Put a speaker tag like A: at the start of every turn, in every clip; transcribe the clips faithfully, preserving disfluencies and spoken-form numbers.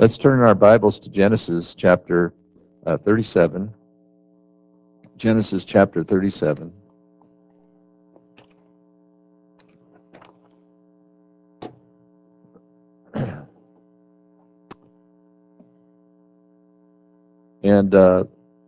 A: Let's turn our Bibles to Genesis chapter uh, thirty-seven. Genesis chapter thirty-seven. And uh,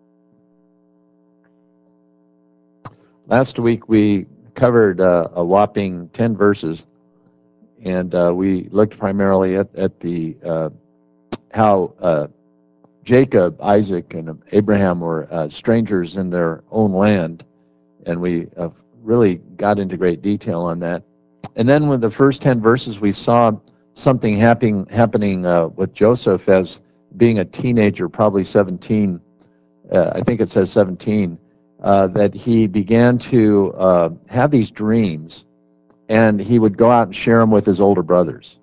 A: last week we covered uh, a whopping ten verses, and uh, we looked primarily at, at the uh, how uh, Jacob, Isaac, and Abraham were uh, strangers in their own land, and we uh, really got into great detail on that. And then with the first ten verses, we saw something happening happening uh, with Joseph as being a teenager, probably seventeen. Uh, I think it says seventeen. Uh, that he began to uh, have these dreams, and he would go out and share them with his older brothers.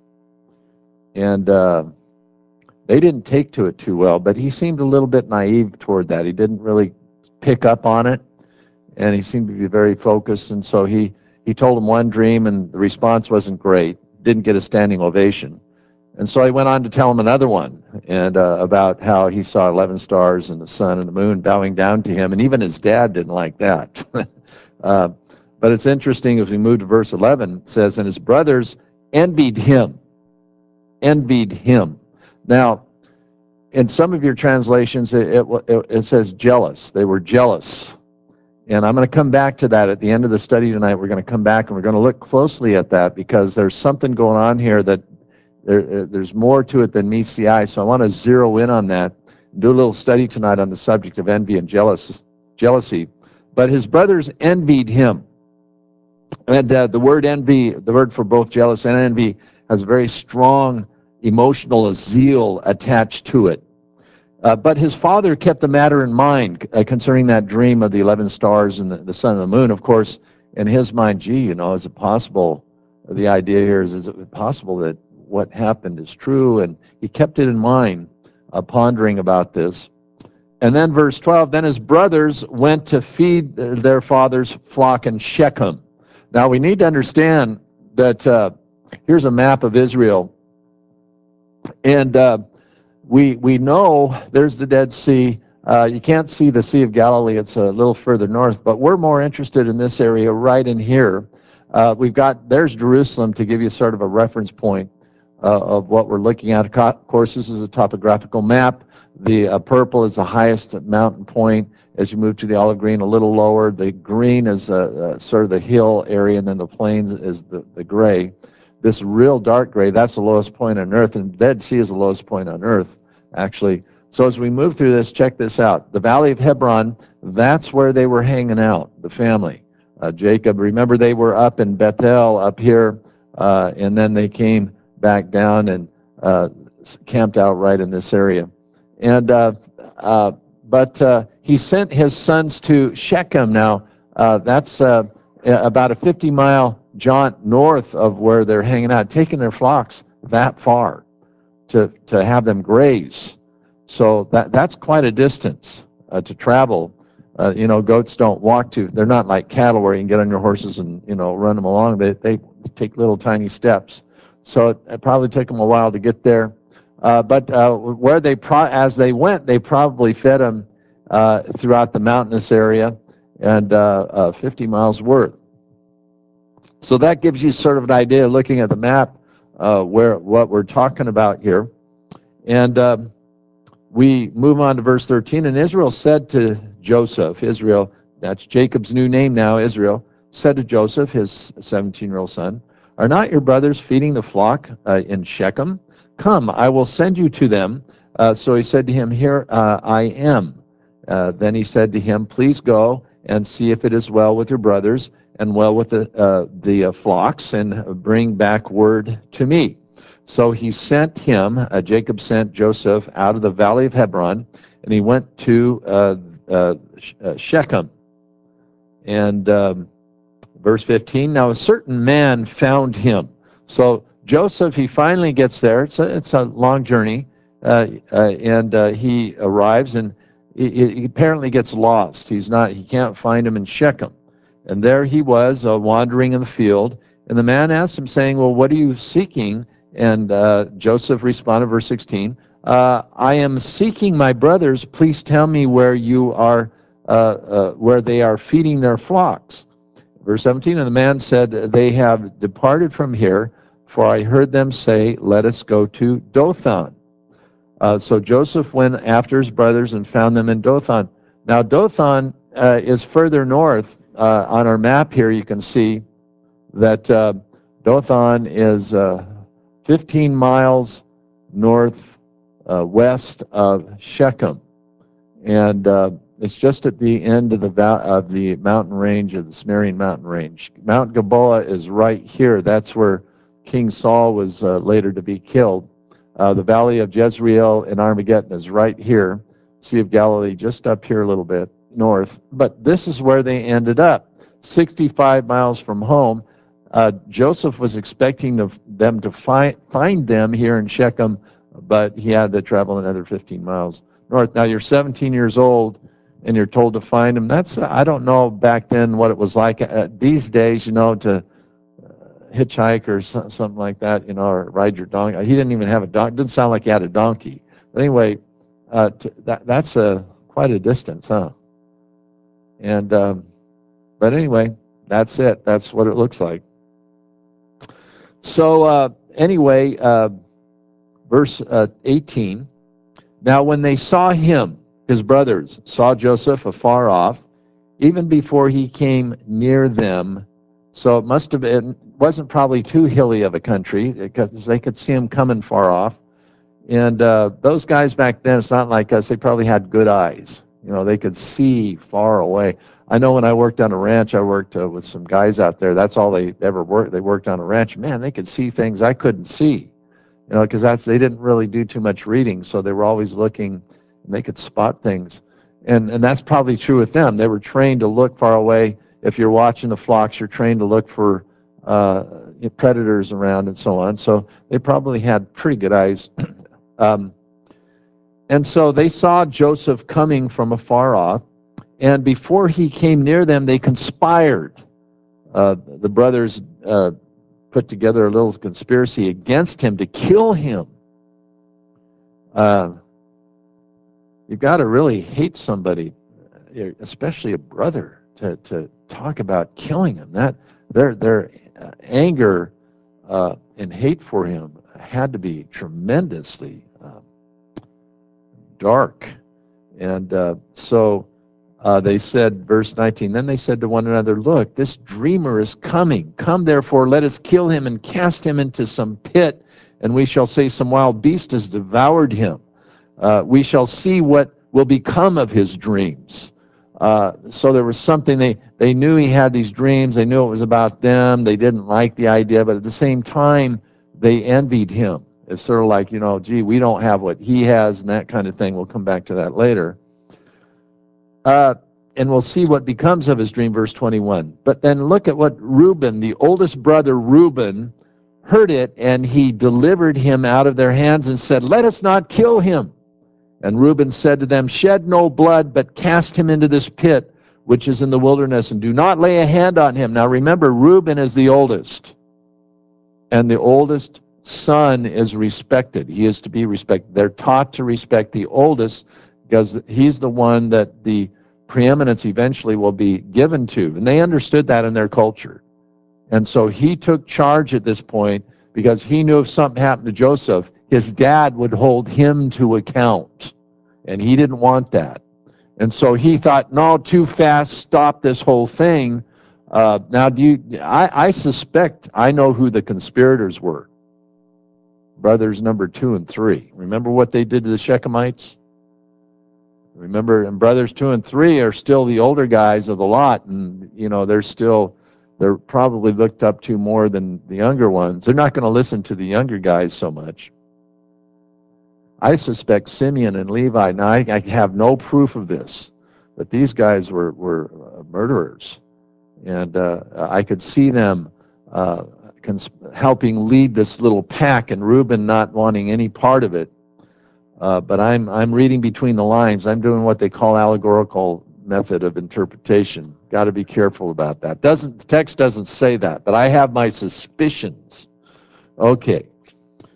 A: And uh, they didn't take to it too well, but he seemed a little bit naive toward that. He didn't really pick up on it, and he seemed to be very focused. And so he, he told him one dream, and the response wasn't great, didn't get a standing ovation. And so he went on to tell him another one, and uh, about how he saw eleven stars and the sun and the moon bowing down to him, and even his dad didn't like that. uh, but it's interesting, as we move to verse eleven, it says, and his brothers envied him, envied him. Now, in some of your translations, it, it, it says jealous. They were jealous. And I'm going to come back to that at the end of the study tonight. We're going to come back and we're going to look closely at that, because there's something going on here that there, there's more to it than meets the eye. So I want to zero in on that, do a little study tonight on the subject of envy and jealous, jealousy. But his brothers envied him. And uh, the word envy, the word for both jealous and envy, has a very strong emotional zeal attached to it. Uh, but his father kept the matter in mind uh, concerning that dream of the eleven stars and the, the sun and the moon. Of course, in his mind, gee, you know, is it possible, the idea here is, is it possible that what happened is true? And he kept it in mind, uh, pondering about this. And then verse twelve, then his brothers went to feed their father's flock in Shechem. Now we need to understand that uh, here's a map of Israel, and uh, we we know there's the Dead Sea. Uh, you can't see the Sea of Galilee, it's a little further north, but we're more interested in this area right in here. Uh, we've got, there's Jerusalem to give you sort of a reference point uh, of what we're looking at. Of course, this is a topographical map. The uh, purple is the highest mountain point. As you move to the olive green, a little lower. The green is uh, uh, sort of the hill area, and then the plains is the, the gray. This real dark gray, that's the lowest point on earth, and the Dead Sea is the lowest point on earth, actually. So as we move through this, check this out. The Valley of Hebron, that's where they were hanging out, the family. Uh, Jacob, remember they were up in Bethel, up here, uh, and then they came back down and uh, camped out right in this area. And uh, uh, but uh, he sent his sons to Shechem. Now, uh, that's uh, about a fifty mile jaunt north of where they're hanging out, taking their flocks that far to, to have them graze. So that, that's quite a distance uh, to travel. Uh, you know, goats don't walk to, they're not like cattle where you can get on your horses and, you know, run them along. They, they take little tiny steps. So it, it probably took them a while to get there. Uh, but uh, where they, pro as they went, they probably fed them uh, throughout the mountainous area, and uh, uh, fifty miles worth. So that gives you sort of an idea, looking at the map, uh, where what we're talking about here. And um, we move on to verse thirteen. And Israel said to Joseph, Israel, that's Jacob's new name now, Israel, said to Joseph, his seventeen-year-old son, are not your brothers feeding the flock uh, in Shechem? Come, I will send you to them. Uh, so he said to him, here uh, I am. Uh, then he said to him, please go and see if it is well with your brothers and well with the, uh, the uh, flocks, and bring back word to me. So he sent him, uh, Jacob sent Joseph out of the Valley of Hebron, and he went to uh, uh, Shechem. And um, verse fifteen, now a certain man found him. So Joseph, he finally gets there. It's a, it's a long journey, uh, uh, and uh, he arrives, and he, he apparently gets lost. He's not, he can't find him in Shechem. And there he was, uh, wandering in the field, and the man asked him, saying, well, what are you seeking And uh, Joseph responded, verse sixteen, uh, I am seeking my brothers. Please tell me where you are, uh, uh, where they are feeding their flocks. Verse seventeen, and the man said, they have departed from here, for I heard them say, let us go to Dothan. Uh, so Joseph went after his brothers and found them in Dothan. Now Dothan uh, is further north. Uh, on our map here you can see that uh, Dothan is uh, fifteen miles north uh, west of Shechem, and uh, it's just at the end of the of the mountain range of the Cimmerian mountain range. Mount Gilboa is right here. That's where King Saul was uh, later to be killed. Uh, the valley of Jezreel and Armageddon is right here. Sea of Galilee just up here a little bit north. But this is where they ended up, sixty-five miles from home. Uh, Joseph was expecting to, them to find, find them here in Shechem, but he had to travel another fifteen miles north. Now, you're seventeen years old, and you're told to find them. That's, I don't know back then what it was like. Uh, these days, you know, to hitchhike or so, something like that, you know, or ride your donkey. He didn't even have a donkey. Didn't sound like he had a donkey. But anyway, uh, to, that, that's a, quite a distance, huh? And, um, but anyway, that's it. That's what it looks like. So uh, anyway, uh, verse uh, eighteen, now when they saw him, his brothers saw Joseph afar off, even before he came near them. So it must have been, wasn't probably too hilly of a country, because they could see him coming far off. And uh, those guys back then, it's not like us, they probably had good eyes. You know, they could see far away. I know when I worked on a ranch, I worked uh, with some guys out there. That's all they ever worked. They worked on a ranch. Man, they could see things I couldn't see. You know, because that's, they didn't really do too much reading, so they were always looking, and they could spot things. And, and that's probably true with them. They were trained to look far away. If you're watching the flocks, you're trained to look for uh, predators around and so on. So they probably had pretty good eyes. um, and so they saw Joseph coming from afar off, and before he came near them, they conspired. Uh, the brothers uh, put together a little conspiracy against him to kill him. Uh, you've got to really hate somebody, especially a brother, to, to talk about killing him. That their their anger uh, and hate for him had to be tremendously uh, dark. And uh, so uh, they said, verse nineteen, then they said to one another, look, this dreamer is coming. Come, therefore, let us kill him and cast him into some pit, and we shall say some wild beast has devoured him. Uh, we shall see what will become of his dreams. Uh, so there was something, they, they knew he had these dreams. They knew it was about them. They didn't like the idea, but at the same time, they envied him. It's sort of like, you know, gee, we don't have what he has, and that kind of thing. We'll come back to that later. Uh, and we'll see what becomes of his dream, verse twenty-one. But then look at what Reuben, the oldest brother Reuben, heard it, and he delivered him out of their hands and said, let us not kill him. And Reuben said to them, shed no blood, but cast him into this pit, which is in the wilderness, and do not lay a hand on him. Now remember, Reuben is the oldest, and the oldest son is respected. He is to be respected. They're taught to respect the oldest because he's the one that the preeminence eventually will be given to. And they understood that in their culture. And so he took charge at this point because he knew if something happened to Joseph, his dad would hold him to account. And he didn't want that. And so he thought, no, too fast, stop this whole thing. Uh, now, do you, I, I suspect I know who the conspirators were. Brothers number two and three. Remember what they did to the Shechemites? Remember, and brothers two and three are still the older guys of the lot, and you know they're still, they're probably looked up to more than the younger ones. They're not going to listen to the younger guys so much. I suspect Simeon and Levi, now I, I have no proof of this, but these guys were, were murderers. And uh, I could see them uh, helping lead this little pack, and Reuben not wanting any part of it. Uh, but I'm, I'm reading between the lines. I'm doing what they call allegorical method of interpretation. Got to be careful about that. Doesn't, the text doesn't say that, but I have my suspicions. Okay.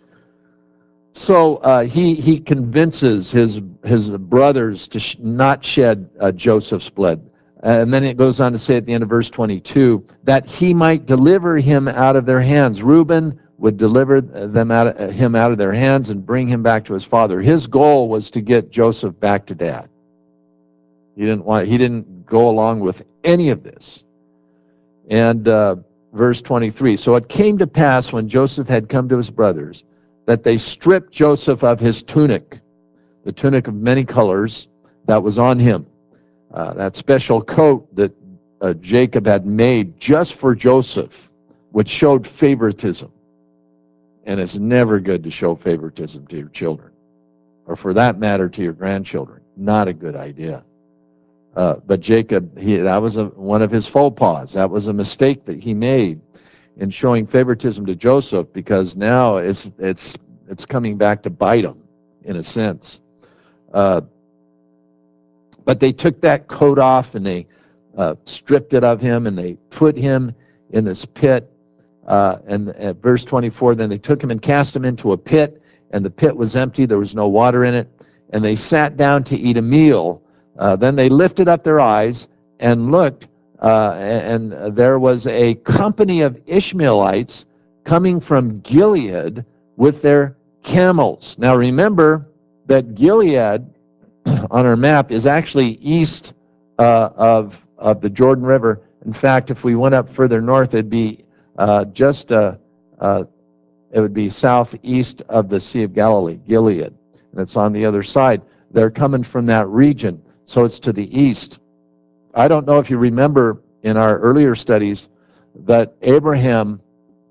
A: So uh, he he convinces his his brothers to sh- not shed uh, Joseph's blood, and then it goes on to say at the end of verse twenty-two that he might deliver him out of their hands. Reuben would deliver them out of, him out of their hands and bring him back to his father. His goal was to get Joseph back to dad. He didn't want he didn't go along with any of this. And uh, verse twenty-three, so it came to pass when Joseph had come to his brothers that they stripped Joseph of his tunic, the tunic of many colors that was on him, uh, that special coat that uh, Jacob had made just for Joseph, which showed favoritism. And it's never good to show favoritism to your children, or for that matter, to your grandchildren. Not a good idea. Uh, but Jacob, he, that was a, one of his faux pas. That was a mistake that he made in showing favoritism to Joseph, because now it's it's it's coming back to bite him, in a sense. Uh, but they took that coat off and they uh, stripped it of him and they put him in this pit. Uh, and at verse twenty-four, then they took him and cast him into a pit, and the pit was empty. There was no water in it. And they sat down to eat a meal. Uh, then they lifted up their eyes and looked, uh, and there was a company of Ishmaelites coming from Gilead with their camels. Now remember that Gilead on our map is actually east uh, of, of the Jordan River. In fact, if we went up further north, it'd be uh, just, uh, uh, it would be southeast of the Sea of Galilee, Gilead. And it's on the other side. They're coming from that region, so it's to the east. I don't know if you remember in our earlier studies that Abraham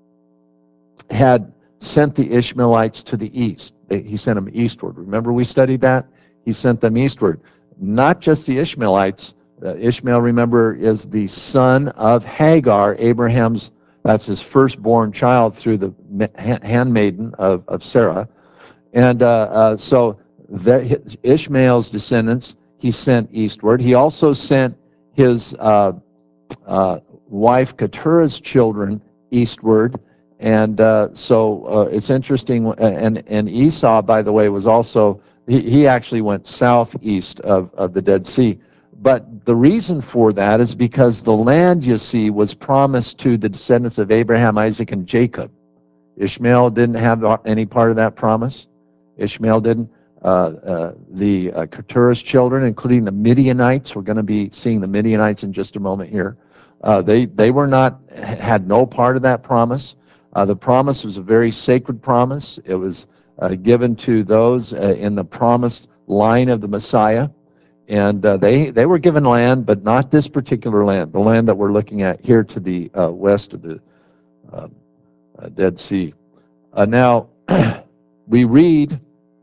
A: had sent the Ishmaelites to the east. He sent them eastward. Remember we studied that? He sent them eastward. Not just the Ishmaelites. Uh, Ishmael, remember, is the son of Hagar, Abraham's, that's his firstborn child through the handmaiden of, of Sarah. And uh, uh, so the, Ishmael's descendants, he sent eastward. He also sent his uh, uh, wife Keturah's children eastward. And uh, so uh, it's interesting. And, and Esau, by the way, was also, he, he actually went southeast of, of the Dead Sea. But the reason for that is because the land, you see, was promised to the descendants of Abraham, Isaac, and Jacob. Ishmael didn't have any part of that promise. Ishmael didn't. Uh, uh, the uh, Keturah's children, including the Midianites, we're going to be seeing the Midianites in just a moment here. Uh, they they were not had no part of that promise. Uh, the promise was a very sacred promise. It was uh, given to those uh, in the promised line of the Messiah, and uh, they they were given land, but not this particular land, the land that we're looking at here to the uh, west of the uh, uh, Dead Sea. Uh, now we read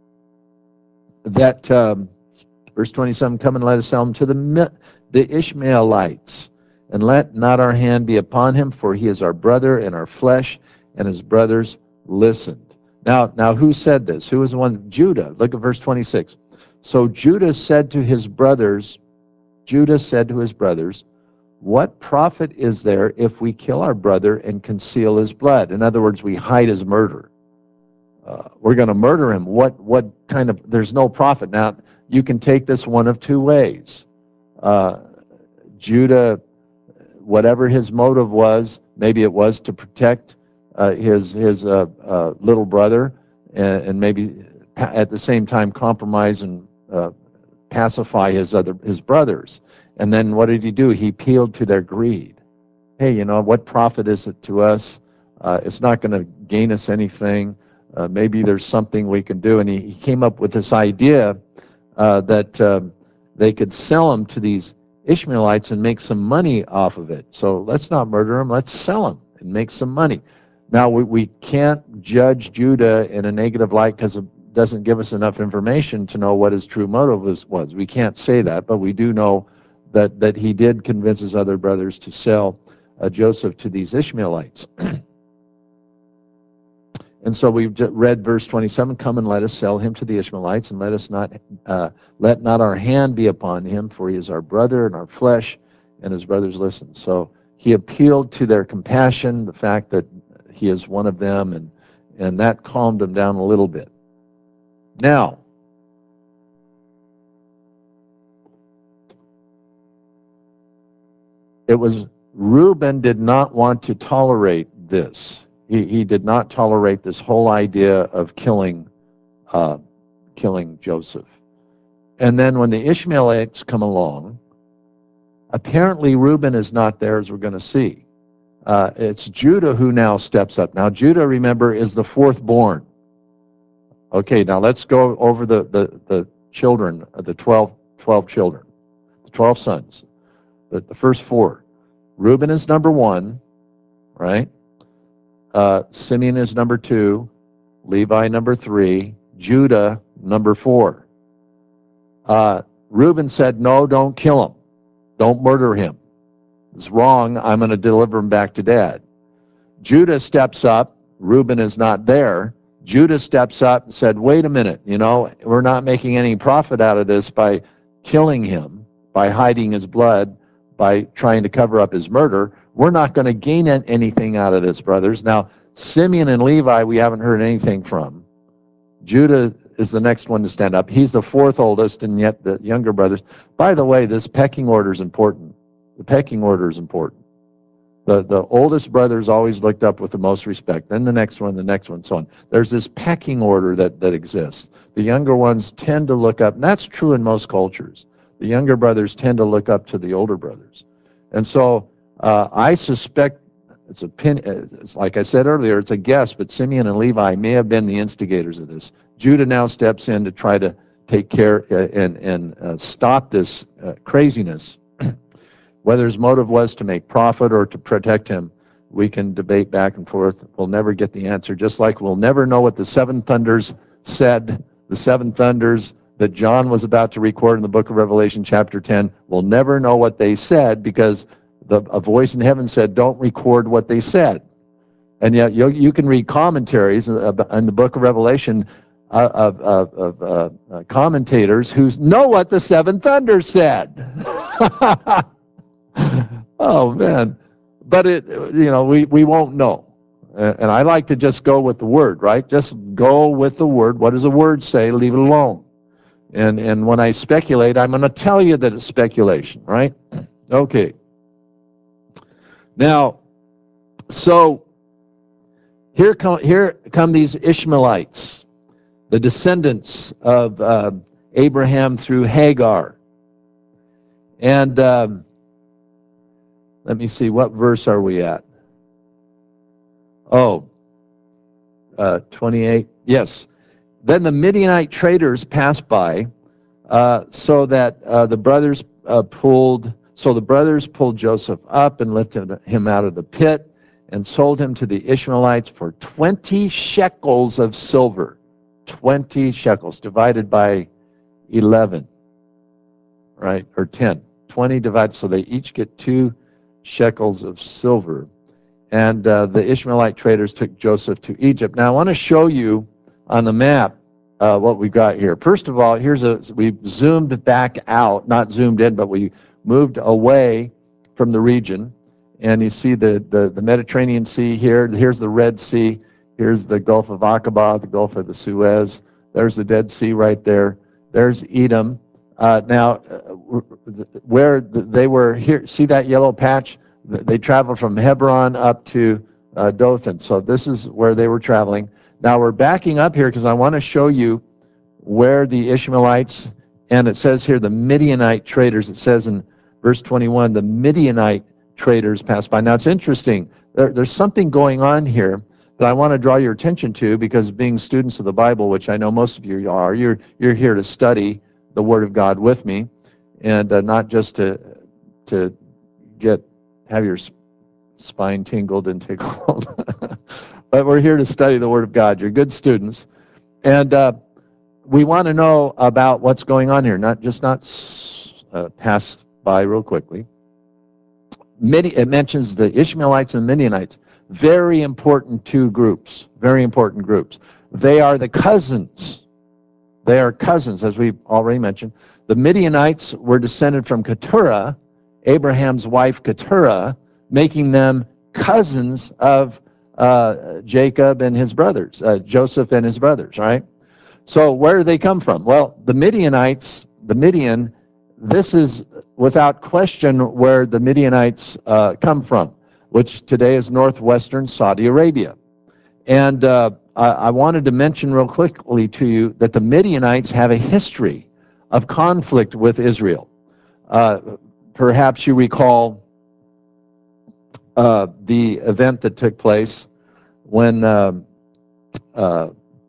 A: that um, verse twenty-seven, come and let us sell him to the, the Ishmaelites, and let not our hand be upon him, for he is our brother and our flesh. And his brothers listened. Now, now who said this? Who was the one? Judah. Look at verse twenty-six. So Judah said to his brothers, Judah said to his brothers, what profit is there if we kill our brother and conceal his blood? In other words, we hide his murder. Uh, we're going to murder him. What, what kind of, there's no profit. Now, you can take this one of two ways. Uh, Judah, whatever his motive was, maybe it was to protect uh, his, his uh, uh, little brother, and, and maybe at the same time compromise and uh, pacify his other his brothers. And then what did he do? He appealed to their greed. Hey, you know, what profit is it to us? Uh, it's not going to gain us anything. Uh, maybe there's something we can do. And he, he came up with this idea uh, that uh, they could sell him to these Ishmaelites and make some money off of it. So let's not murder him. Let's sell him and make some money. Now, we, we can't judge Judah in a negative light because it doesn't give us enough information to know what his true motive was. was. We can't say that, but we do know that, that he did convince his other brothers to sell uh, Joseph to these Ishmaelites. And so we've read verse twenty-seven, come and let us sell him to the Ishmaelites, and let us not uh, let not our hand be upon him, for he is our brother and our flesh. And his brothers listened. So he appealed to their compassion, the fact that he is one of them, and and that calmed them down a little bit. Now, it was Reuben did not want to tolerate this. He, he did not tolerate this whole idea of killing, uh, killing Joseph. And then when the Ishmaelites come along, apparently Reuben is not there, as we're going to see. Uh, it's Judah who now steps up. Now, Judah, remember, is the fourth born. Okay, now let's go over the, the, the children, the twelve, twelve children, the twelve sons, the, the first four. Reuben is number one, right? Uh, Simeon is number two, Levi number three, Judah number four. Uh, Reuben said, no, don't kill him. Don't murder him. It's wrong. I'm going to deliver him back to dad. Judah steps up. Reuben is not there. Judah steps up and said, wait a minute, you know, we're not making any profit out of this by killing him, by hiding his blood, by trying to cover up his murder. We're not going to gain anything out of this, brothers. Now, Simeon and Levi, we haven't heard anything from. Judah is the next one to stand up. He's the fourth oldest, and yet the younger brothers. By the way, this pecking order is important. The pecking order is important. The, the oldest brothers always looked up with the most respect, then the next one, the next one, so on. There's this pecking order that, that exists. The younger ones tend to look up, and that's true in most cultures. The younger brothers tend to look up to the older brothers. And so uh, I suspect, it's a pin, it's like I said earlier, it's a guess, but Simeon and Levi may have been the instigators of this. Judah now steps in to try to take care uh, and, and uh, stop this uh, craziness. Whether his motive was to make profit or to protect him, we can debate back and forth. We'll never get the answer, just like we'll never know what the seven thunders said, the seven thunders that John was about to record in the book of Revelation chapter ten. We'll never know what they said because the, a voice in heaven said, don't record what they said. And yet you, you can read commentaries in the book of Revelation uh, of, of, of uh, uh, commentators who know what the seven thunders said. Oh, man. But, it, you know, we, we won't know. And I like to just go with the word, right? Just go with the word. What does the word say? Leave it alone. And, and when I speculate, I'm going to tell you that it's speculation, right? Okay. Now, so here come, here come these Ishmaelites, the descendants of uh, Abraham through Hagar. And um, let me see, what verse are we at? Oh, uh, twenty-eight. Yes. Then the Midianite traders passed by, uh, so that uh, the brothers uh, pulled. So the brothers pulled Joseph up and lifted him out of the pit, and sold him to the Ishmaelites for twenty shekels of silver. Twenty shekels divided by eleven, right? Or ten. Twenty divided, so they each get two shekels of silver. And uh, the Ishmaelite traders took Joseph to Egypt. Now I want to show you on the map uh, what we got here. First of all, here's a, we zoomed back out, not zoomed in, but we moved away from the region. And you see the, the, the Mediterranean Sea here. Here's the Red Sea. Here's the Gulf of Aqaba, the Gulf of the Suez. There's the Dead Sea right there. There's Edom. Uh, now, where they were here, see that yellow patch? They traveled from Hebron up to uh, Dothan. So this is where they were traveling. Now we're backing up here because I want to show you where the Ishmaelites, and it says here the Midianite traders. It says in verse twenty-one, the Midianite traders passed by. Now it's interesting. There, there's something going on here that I want to draw your attention to, because being students of the Bible, which I know most of you are, you're, you're here to study the Word of God with me, and uh, not just to, to get have your spine tingled and tickled. But we're here to study the Word of God. You're good students. And uh, we want to know about what's going on here, not just not uh, pass by real quickly. Midi, it mentions the Ishmaelites and Midianites. Very important two groups, very important groups. They are the cousins. They are cousins, as we've already mentioned. The Midianites were descended from Keturah, Abraham's wife Keturah, making them cousins of uh, Jacob and his brothers, uh, Joseph and his brothers, right? So where do they come from? Well, the Midianites, the Midian, this is without question where the Midianites uh, come from, which today is northwestern Saudi Arabia. And uh, I, I wanted to mention real quickly to you that the Midianites have a history of conflict with Israel. Uh, perhaps you recall uh, the event that took place when uh, uh,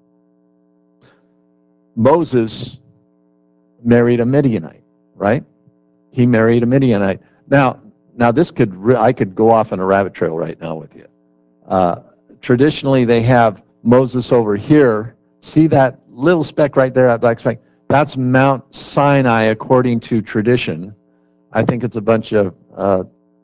A: Moses married a Midianite, right? He married a Midianite. Now, now this could I could go off on a rabbit trail right now with you. Uh, traditionally, they have Moses over here. See that little speck right there, that black speck? That's Mount Sinai, according to tradition. I think it's a bunch of, uh,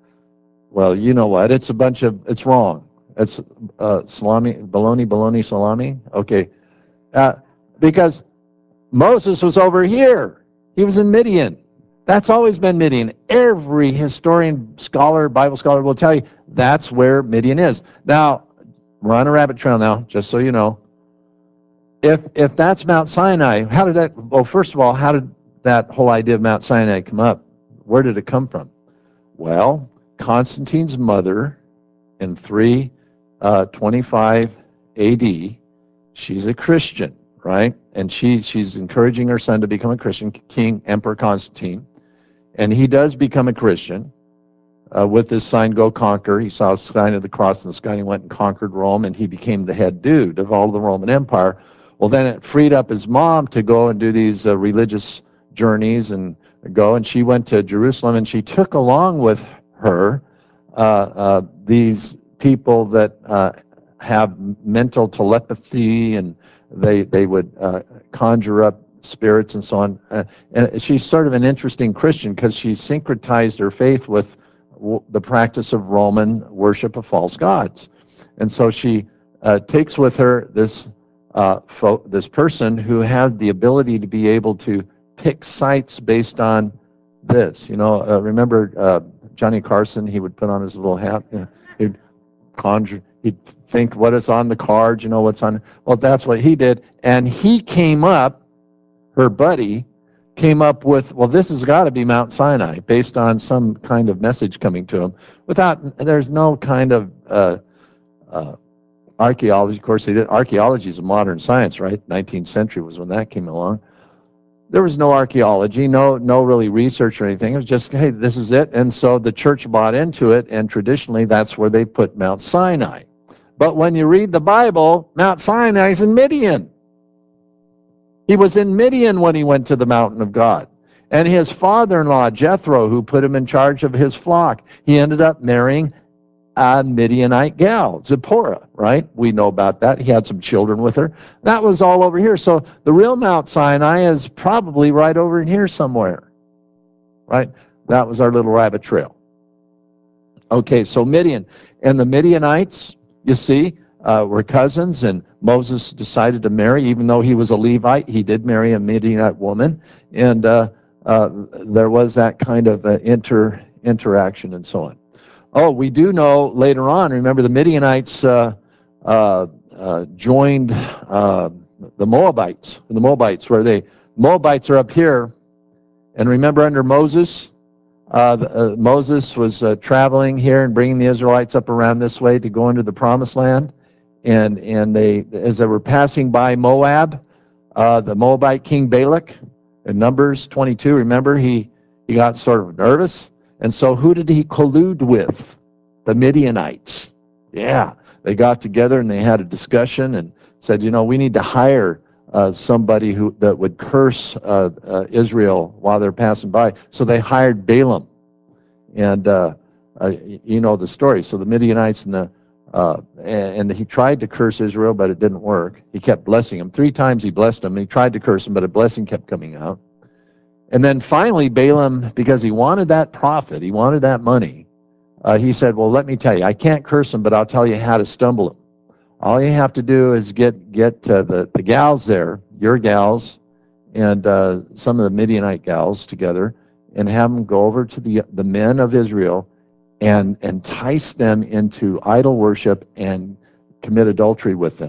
A: well, you know what? It's a bunch of, it's wrong. It's uh, salami, bologna, bologna, salami. Okay. Uh, because Moses was over here. He was in Midian. That's always been Midian. Every historian, scholar, Bible scholar will tell you that's where Midian is. Now, we're on a rabbit trail now, just so you know. If if that's Mount Sinai, how did that, well, first of all, how did that whole idea of Mount Sinai come up? Where did it come from? Well, Constantine's mother in three twenty-five A D, she's a Christian, right? And she she's encouraging her son to become a Christian, King Emperor Constantine. And he does become a Christian. Uh, with this sign, go conquer. He saw a sign of the cross in the sky, and he went and conquered Rome, and he became the head dude of all the Roman Empire. Well, then it freed up his mom to go and do these uh, religious journeys and go, and she went to Jerusalem, and she took along with her uh, uh, these people that uh, have mental telepathy, and they, they would uh, conjure up spirits and so on. Uh, and she's sort of an interesting Christian because she syncretized her faith with the practice of Roman worship of false gods. And so she uh, takes with her this uh, fo- this person who has the ability to be able to pick sites based on this. You know, uh, remember uh, Johnny Carson? He would put on his little hat. You know, he'd conjure. He'd think what is on the card. You know what's on. Well, that's what he did, and he came up. Her buddy came up with, well, this has got to be Mount Sinai, based on some kind of message coming to him. Without, there's no kind of uh, uh, archaeology. Of course, they did. Archaeology is a modern science, right? nineteenth century was when that came along. There was no archaeology, no, no really research or anything. It was just, hey, this is it. And so the church bought into it, and traditionally that's where they put Mount Sinai. But when you read the Bible, Mount Sinai is in Midian. He was in Midian when he went to the mountain of God. And his father-in-law, Jethro, who put him in charge of his flock, he ended up marrying a Midianite gal, Zipporah, right? We know about that. He had some children with her. That was all over here. So the real Mount Sinai is probably right over in here somewhere, right? That was our little rabbit trail. Okay, so Midian. And the Midianites, you see, uh, were cousins, and Moses decided to marry, even though he was a Levite, he did marry a Midianite woman, and uh, uh, there was that kind of uh, inter interaction and so on. Oh, we do know later on, remember the Midianites uh, uh, uh, joined uh, the Moabites, the Moabites, where they, Moabites are up here, and remember under Moses, Uh, uh, Moses was uh, traveling here and bringing the Israelites up around this way to go into the promised land. And, and they, as they were passing by Moab, uh, the Moabite king Balak, in Numbers twenty-two, remember, he, he got sort of nervous. And so who did he collude with? The Midianites. Yeah, they got together and they had a discussion and said, you know, we need to hire Uh, somebody who that would curse uh, uh, Israel while they're passing by. So they hired Balaam, and uh, uh, you know the story. So the Midianites and the uh, and, and he tried to curse Israel, but it didn't work. He kept blessing him. Three times he blessed him. He tried to curse him, but a blessing kept coming out. And then finally, Balaam, because he wanted that profit, he wanted that money, uh, he said, well, let me tell you, I can't curse him, but I'll tell you how to stumble him. All you have to do is get get uh, the, the gals there, your gals, and uh, some of the Midianite gals together, and have them go over to the, the men of Israel and entice them into idol worship and commit adultery with them.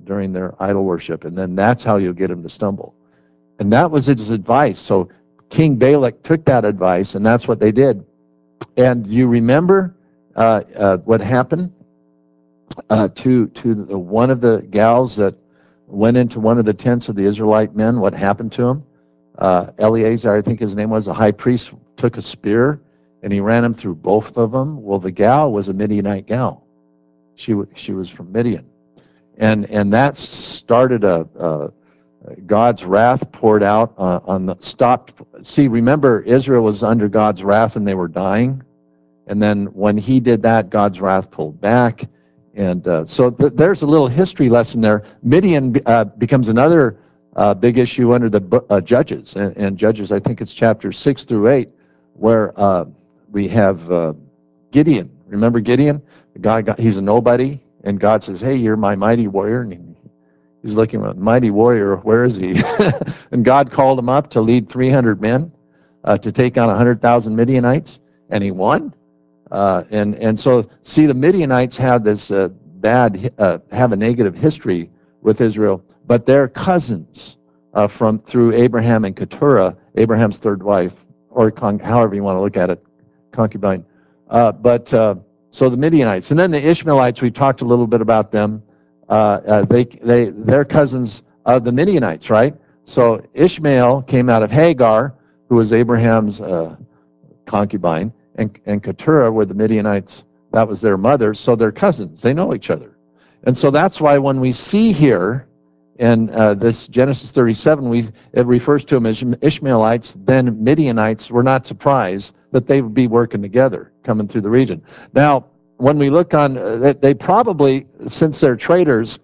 A: during their idol worship, and then that's how you'll get them to stumble. And that was his advice. So King Balak took that advice, and that's what they did. And you remember uh, uh, what happened uh, to to the, one of the gals that went into one of the tents of the Israelite men? What happened to him? Uh, Eleazar, I think his name was, the high priest, took a spear and he ran him through both of them. Well, the gal was a Midianite gal. She she was from Midian, and and that started a, a God's wrath poured out uh, on the stopped. See, remember, Israel was under God's wrath and they were dying. And then when he did that, God's wrath pulled back. And uh, so th there's a little history lesson there. Midian uh, becomes another uh, big issue under the uh, Judges. And, and Judges, I think it's chapter six through eight, where uh, we have uh, Gideon. Remember Gideon? The guy got, he's a nobody. And God says, hey, you're my mighty warrior. And he, he's looking at mighty warrior, where is he? And God called him up to lead three hundred men uh, to take on one hundred thousand Midianites. And he won. Uh, and and so, see, the Midianites have this uh, bad, uh, have a negative history with Israel, but they're cousins uh, from through Abraham and Keturah, Abraham's third wife, or con however you want to look at it, concubine. Uh, but uh, so the Midianites, and then the Ishmaelites, we talked a little bit about them. Uh, uh, they they they're cousins of the Midianites, right? So Ishmael came out of Hagar, who was Abraham's uh, concubine. And, and Keturah were the Midianites. That was their mother, so they're cousins. They know each other. And so that's why when we see here in uh, this Genesis thirty-seven, we, it refers to them as Ishmaelites, then Midianites. We're not surprised that they would be working together, coming through the region. Now, when we look on, uh, they probably, since they're traders,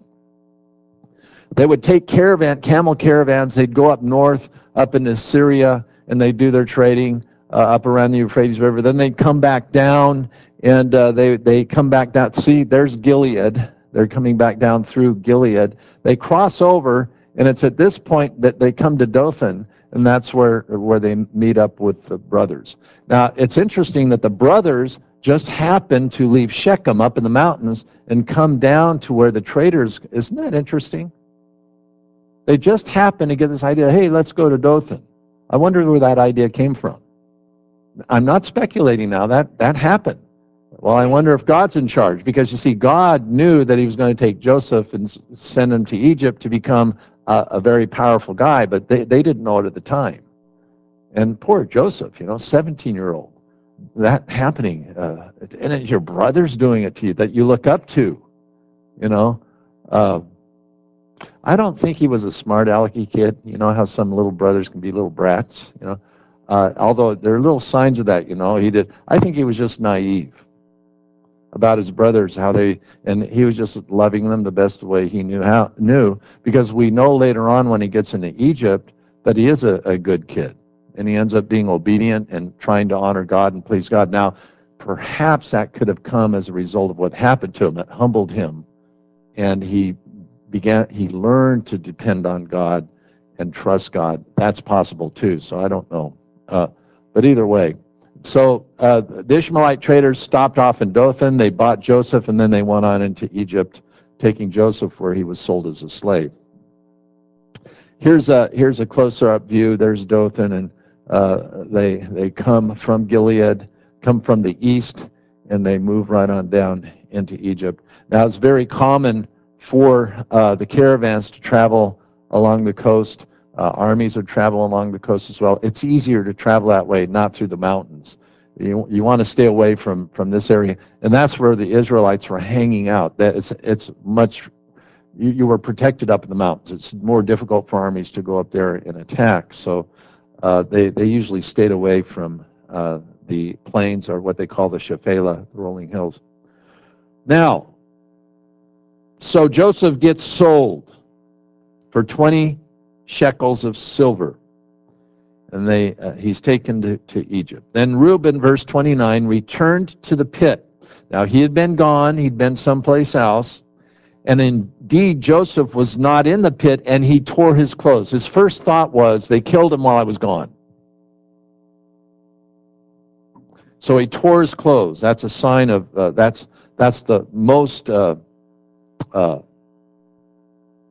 A: they would take caravan, camel caravans. They'd go up north, up into Syria, and they'd do their trading uh, up around the Euphrates River. Then they'd come back down, and uh, they they come back down. See, there's Gilead. They're coming back down through Gilead. They cross over, and it's at this point that they come to Dothan, and that's where where they meet up with the brothers. Now, it's interesting that the brothers just happened to leave Shechem up in the mountains and come down to where the traders. Isn't that interesting? They just happened to get this idea, hey, let's go to Dothan. I wonder where that idea came from. I'm not speculating now. That, that happened. Well, I wonder if God's in charge, because you see, God knew that he was going to take Joseph and send him to Egypt to become a, a very powerful guy, but they, they didn't know it at the time. And poor Joseph, you know, seventeen-year-old, that happening, uh, and it's your brother's doing it to you that you look up to, you know. Uh, I don't think he was a smart alecky kid. You know how some little brothers can be little brats, you know. Uh, although there are little signs of that, you know. He did. I think he was just naive about his brothers, how they, and he was just loving them the best way he knew how. Knew because we know later on when he gets into Egypt that he is a, a good kid, and he ends up being obedient and trying to honor God and please God. Now, perhaps that could have come as a result of what happened to him that humbled him, and he began, he learned to depend on God and trust God. That's possible too, so I don't know. Uh, but either way, so uh, the Ishmaelite traders stopped off in Dothan. They bought Joseph, and then they went on into Egypt, taking Joseph where he was sold as a slave. Here's a, here's a closer-up view. There's Dothan, and uh, they, they come from Gilead, come from the east, and they move right on down into Egypt. Now, it's very common for uh, the caravans to travel along the coast. Uh, armies would travel along the coast as well. It's easier to travel that way, not through the mountains. You, you want to stay away from, from this area. And that's where the Israelites were hanging out. That it's, it's much, you, you were protected up in the mountains. It's more difficult for armies to go up there and attack. So uh, they, they usually stayed away from uh, the plains, or what they call the Shephelah, the rolling hills. Now, so Joseph gets sold for twenty shekels of silver, and they uh, he's taken to, to Egypt. Then Reuben, verse twenty-nine, returned to the pit. Now he had been gone, he'd been someplace else, and indeed Joseph was not in the pit, and he tore his clothes. His first thought was, they killed him while I was gone. So he tore his clothes. That's a sign of, uh, that's, that's the most uh, uh,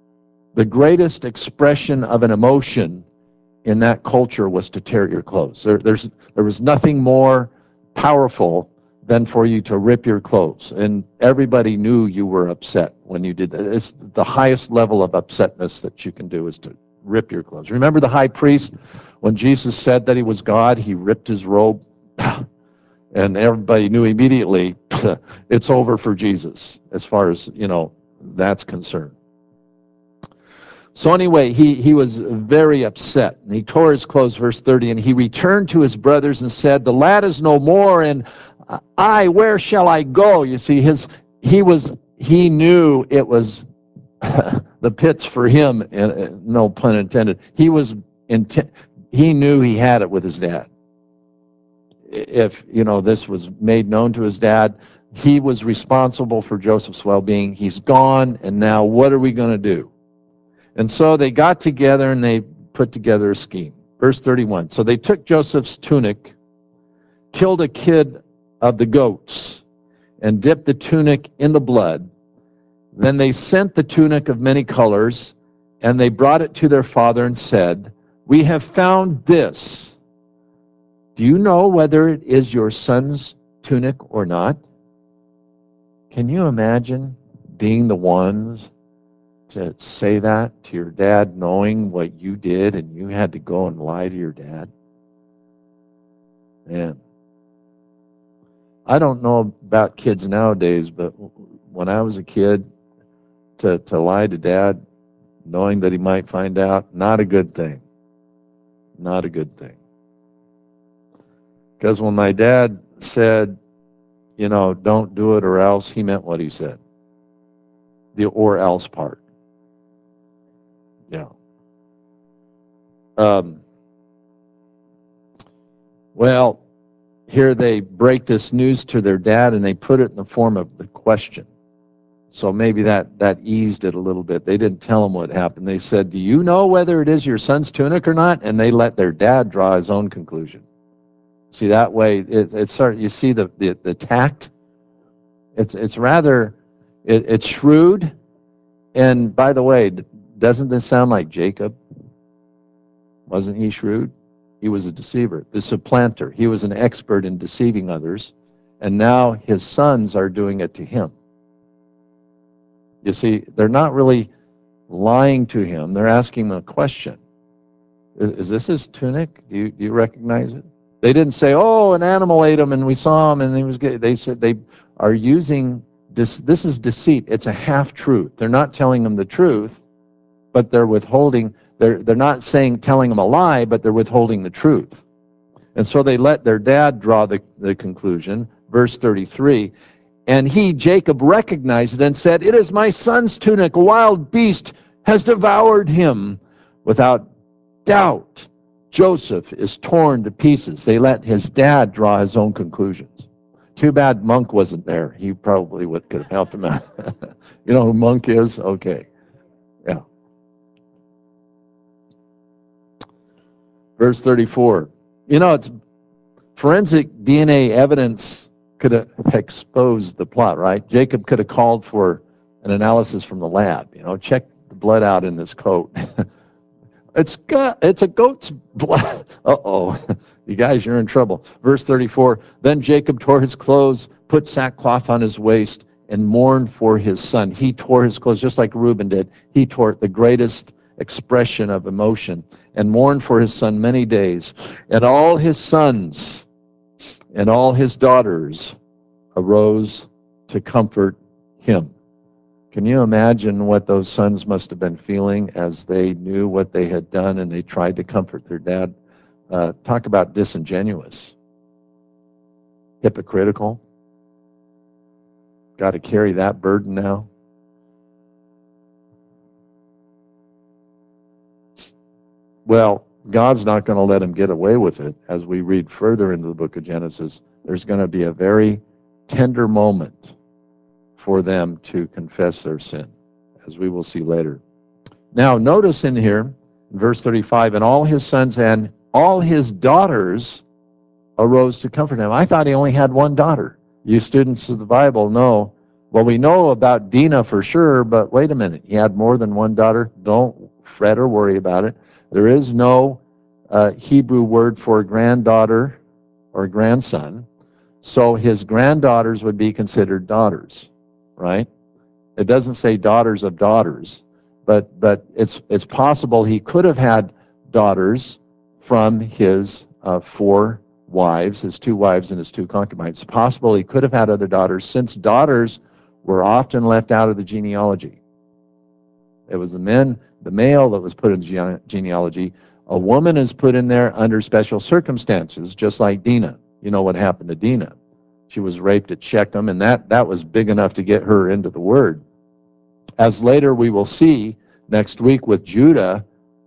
A: The greatest expression of an emotion in that culture was to tear your clothes. There, there's, there was nothing more powerful than for you to rip your clothes. And everybody knew you were upset when you did that. It's the highest level of upsetness that you can do is to rip your clothes. Remember the high priest, when Jesus said that he was God, he ripped his robe, and everybody knew immediately it's over for Jesus as far as, you know, that's concerned. So anyway, he, he was very upset, and he tore his clothes, verse thirty, and he returned to his brothers and said, the lad is no more, and I, where shall I go? You see, his he was he knew it was the pits for him, and no pun intended. He was intent, he knew he had it with his dad. If, you know, this was made known to his dad, he was responsible for Joseph's well-being. He's gone, and now what are we going to do? And so they got together and they put together a scheme. Verse thirty-one, so they took Joseph's tunic, killed a kid of the goats, and dipped the tunic in the blood. Then they sent the tunic of many colors, and they brought it to their father and said, we have found this. Do you know whether it is your son's tunic or not? Can you imagine being the ones to say that to your dad, knowing what you did, and you had to go and lie to your dad? Man, I don't know about kids nowadays, but when I was a kid, to, to lie to dad, knowing that he might find out, not a good thing. Not a good thing. Because when my dad said, you know, don't do it or else, he meant what he said. The or else part. Yeah. Um, well, here they break this news to their dad, and they put it in the form of the question. So maybe that, that eased it a little bit. They didn't tell him what happened. They said, do you know whether it is your son's tunic or not? And they let their dad draw his own conclusion. See, that way, it, it's sort of, you see the, the, the tact? It's, it's rather, it, it's shrewd. And by the way, doesn't this sound like Jacob? Wasn't he shrewd? He was a deceiver, the supplanter. He was an expert in deceiving others. And now his sons are doing it to him. You see, they're not really lying to him. They're asking him a question. Is, is this his tunic? Do you, do you recognize it? They didn't say, oh, an animal ate him and we saw him and he was good. They said they are using, this, this is deceit. It's a half-truth. They're not telling him the truth, but they're withholding, they're, they're not saying, telling him a lie, but they're withholding the truth. And so they let their dad draw the, the conclusion. Verse thirty-three, and he, Jacob, recognized it and said, it is my son's tunic. A wild beast has devoured him. Without doubt, Joseph is torn to pieces. They let his dad draw his own conclusions. Too bad Monk wasn't there. He probably would, could have helped him out. You know who Monk is? Okay. Yeah. Verse thirty-four. You know, it's forensic D N A evidence could have exposed the plot, right? Jacob could have called for an analysis from the lab. You know, check the blood out in this coat. It's got, it's a goat's blood. Uh-oh. You guys, you're in trouble. Verse thirty-four, then Jacob tore his clothes, put sackcloth on his waist, and mourned for his son. He tore his clothes just like Reuben did. He tore the greatest expression of emotion and mourned for his son many days. And all his sons and all his daughters arose to comfort him. Can you imagine what those sons must have been feeling as they knew what they had done and they tried to comfort their dad? Uh, talk about disingenuous, hypocritical. Got to carry that burden now. Well, God's not going to let him get away with it. As we read further into the book of Genesis, there's going to be a very tender moment for them to confess their sin, as we will see later. Now, notice in here, in verse thirty-five, and all his sons and all his daughters arose to comfort him. I thought he only had one daughter. You students of the Bible know Well, we know about Dinah for sure, but wait a minute. He had more than one daughter. Don't fret or worry about it. There is no uh, Hebrew word for granddaughter or grandson. So his granddaughters would be considered daughters, right? It doesn't say daughters of daughters, but but it's it's possible he could have had daughters from his uh, four wives, his two wives and his two concubines. It's possible he could have had other daughters, since daughters were often left out of the genealogy. It was the men, the male that was put in the genealogy. A woman is put in there under special circumstances, just like Dinah. You know what happened to Dinah. She was raped at Shechem, and that, that was big enough to get her into the Word. As later we will see next week with Judah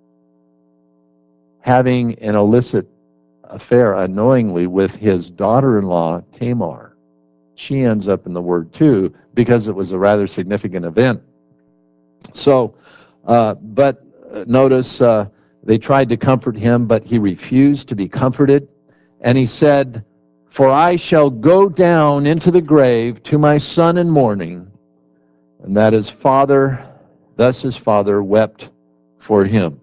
A: having an illicit affair unknowingly with his daughter-in-law, Tamar. She ends up in the Word too, because it was a rather significant event. So, uh, but notice uh, they tried to comfort him, but he refused to be comforted. And he said, "For I shall go down into the grave to my son in mourning." And that his father, thus his father wept for him.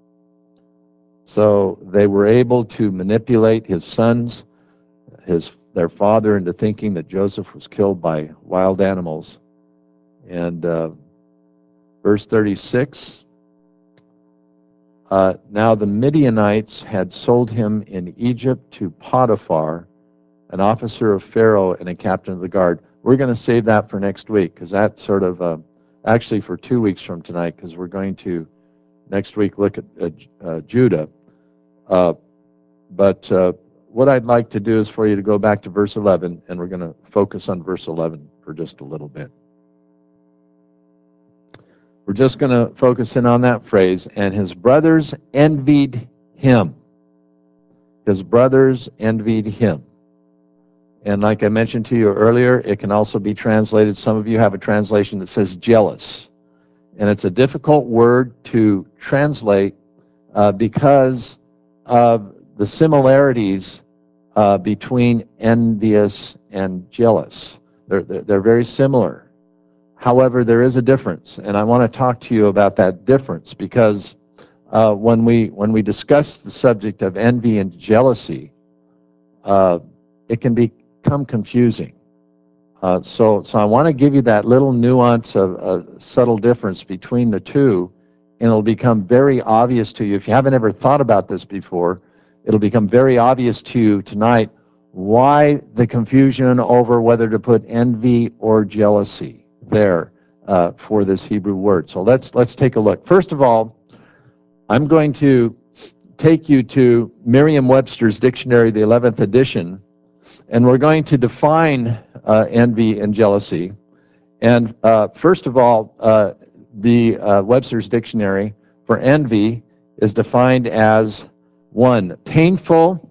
A: So they were able to manipulate his sons, his their father, into thinking that Joseph was killed by wild animals. And uh, verse thirty-six, uh, now the Midianites had sold him in Egypt to Potiphar, an officer of Pharaoh and a captain of the guard. We're going to save that for next week, because that's sort of, uh, actually for two weeks from tonight, because we're going to next week look at uh, uh, Judah. Uh, but uh, what I'd like to do is for you to go back to verse eleven, and we're going to focus on verse eleven for just a little bit. We're just going to focus in on that phrase, and his brothers envied him. His brothers envied him. And like I mentioned to you earlier, it can also be translated, some of you have a translation that says jealous. And it's a difficult word to translate uh, because of the similarities uh, between envious and jealous. They're, they're, they're very similar. However, there is a difference, and I want to talk to you about that difference, because uh, when we when we discuss the subject of envy and jealousy, uh, it can become confusing. Uh, so, so I want to give you that little nuance of a subtle difference between the two, and it'll become very obvious to you. If you haven't ever thought about this before, it'll become very obvious to you tonight why the confusion over whether to put envy or jealousy there uh, for this Hebrew word. So let's let's take a look. First of all, I'm going to take you to Merriam-Webster's dictionary, the eleventh edition, and we're going to define uh, envy and jealousy. And uh, first of all, uh, the uh, Webster's dictionary for envy is defined as one, painful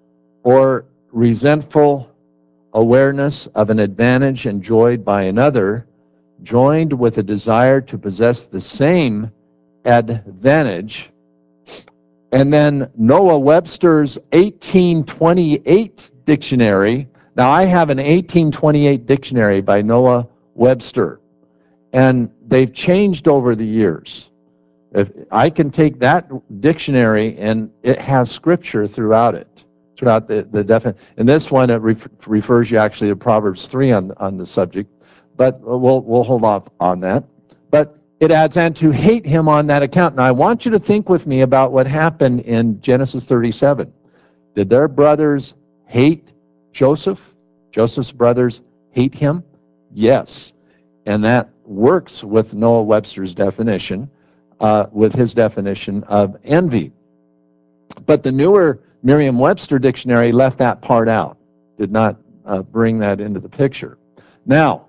A: or resentful awareness of an advantage enjoyed by another, joined with a desire to possess the same advantage. And then Noah Webster's eighteen twenty-eight dictionary. Now, I have an eighteen twenty-eight dictionary by Noah Webster, and they've changed over the years. If I can take that dictionary, and it has scripture throughout it, throughout the, the definition. In this one, it ref, refers you actually to Proverbs three on, on the subject, but we'll, we'll hold off on that. But it adds, and to hate him on that account. Now, I want you to think with me about what happened in Genesis thirty-seven. Did their brothers hate Joseph? Joseph's brothers hate him? Yes. And that works with Noah Webster's definition, uh, with his definition of envy. But the newer Merriam-Webster dictionary left that part out, did not uh, bring that into the picture. Now,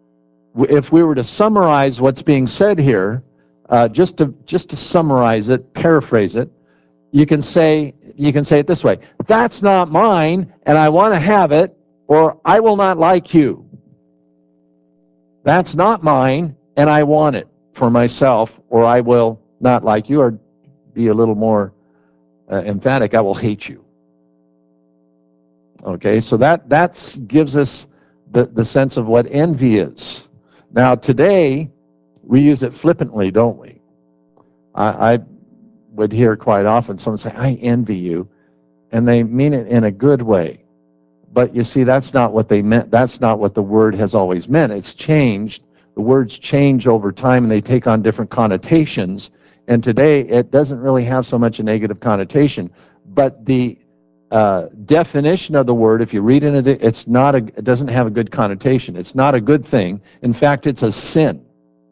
A: if we were to summarize what's being said here, uh, just to just to summarize it, paraphrase it, you can say you can say it this way: that's not mine, and I want to have it, or I will not like you. That's not mine, and I want it for myself, or I will not like you, or be a little more uh, emphatic, I will hate you. Okay, so that that's gives us the, the sense of what envy is. Now, today, we use it flippantly, don't we? I, I would hear quite often someone say, I envy you, and they mean it in a good way. But you see, that's not what they meant. That's not what the word has always meant. It's changed. The words change over time, and they take on different connotations. And today, it doesn't really have so much a negative connotation. But the uh, definition of the word, if you read it, it's not a, it doesn't have a good connotation. It's not a good thing. In fact, it's a sin,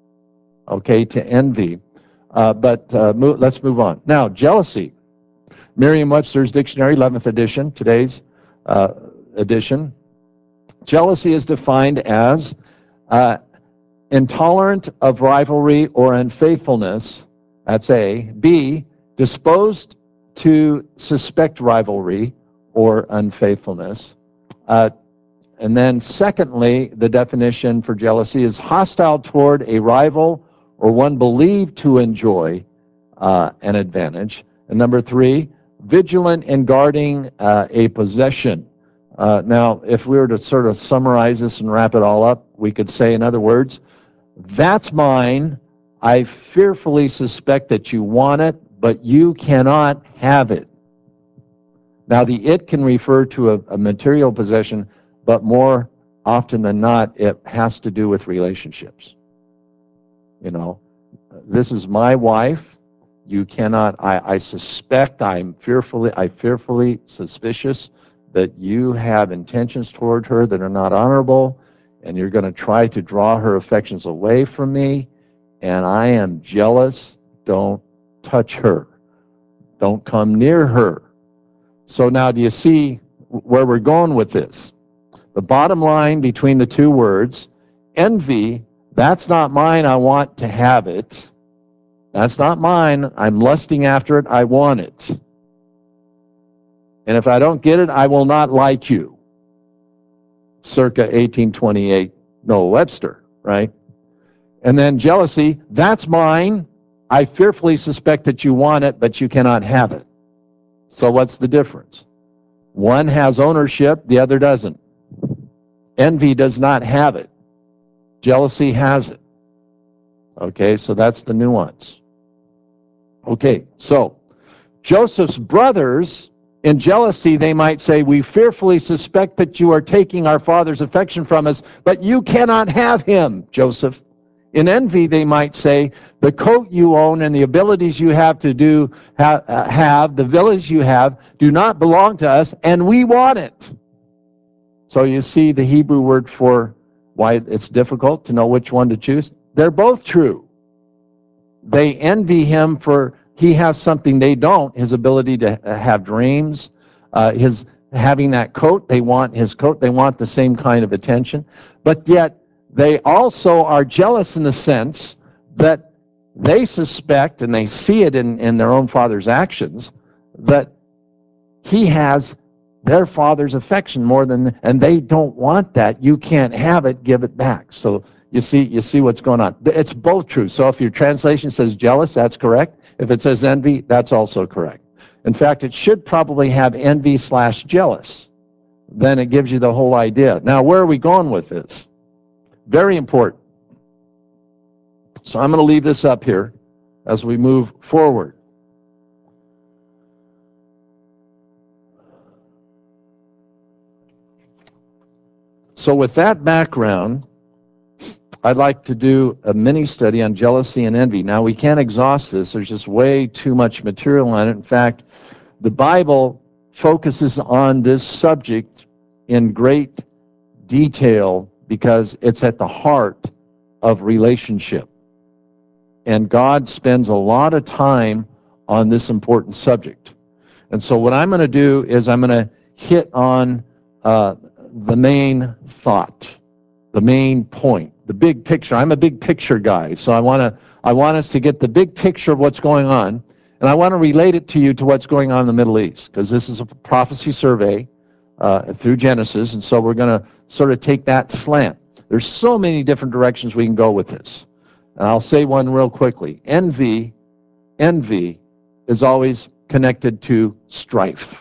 A: okay, to envy. Uh, but uh, mo let's move on. Now, jealousy. Merriam-Webster's Dictionary, eleventh edition, today's uh, edition. Jealousy is defined as uh, intolerant of rivalry or unfaithfulness. That's A. B. Disposed to suspect rivalry or unfaithfulness. Uh, and then secondly, the definition for jealousy is hostile toward a rival or one believed to enjoy uh, an advantage. And number three, vigilant in guarding uh, a possession. Uh, now, if we were to sort of summarize this and wrap it all up, we could say, in other words, that's mine. I fearfully suspect that you want it, but you cannot have it. Now, the it can refer to a, a material possession, but more often than not, it has to do with relationships. You know, this is my wife. You cannot, I, I suspect, I'm fearfully, I fearfully suspicious that you have intentions toward her that are not honorable, and you're going to try to draw her affections away from me, and I am jealous. Don't touch her. Don't come near her. So now, do you see where we're going with this? The bottom line between the two words, envy, that's not mine, I want to have it. That's not mine, I'm lusting after it, I want it. And if I don't get it, I will not like you. Circa eighteen twenty-eight, Noah Webster, right? And then jealousy, that's mine, I fearfully suspect that you want it, but you cannot have it. So what's the difference? One has ownership, the other doesn't. Envy does not have it. Jealousy has it. Okay, so that's the nuance. Okay, so Joseph's brothers, in jealousy, they might say, we fearfully suspect that you are taking our father's affection from us, but you cannot have him, Joseph. In envy, they might say, the coat you own and the abilities you have to do, ha have, the villas you have, do not belong to us, and we want it. So you see the Hebrew word for why it's difficult to know which one to choose? They're both true. They envy him for he has something they don't, his ability to have dreams, uh, his having that coat. They want his coat. They want the same kind of attention. But yet they also are jealous in the sense that they suspect, and they see it in, in their own father's actions, that he has their father's affection more than, and they don't want that. You can't have it, give it back. So you see, you see what's going on. It's both true. So if your translation says jealous, that's correct. If it says envy, that's also correct. In fact, it should probably have envy slash jealous. Then it gives you the whole idea. Now, where are we going with this? Very important. So I'm going to leave this up here as we move forward. So with that background, I'd like to do a mini study on jealousy and envy. Now, we can't exhaust this. There's just way too much material on it. In fact, the Bible focuses on this subject in great detail because it's at the heart of relationship. And God spends a lot of time on this important subject. And so what I'm going to do is I'm going to hit on uh, the main thought, the main point, the big picture. I'm a big picture guy, so I want to I want us to get the big picture of what's going on, and I want to relate it to you to what's going on in the Middle East, because this is a prophecy survey uh, through Genesis, and so we're going to sort of take that slant. There's so many different directions we can go with this, and I'll say one real quickly. Envy, envy is always connected to strife.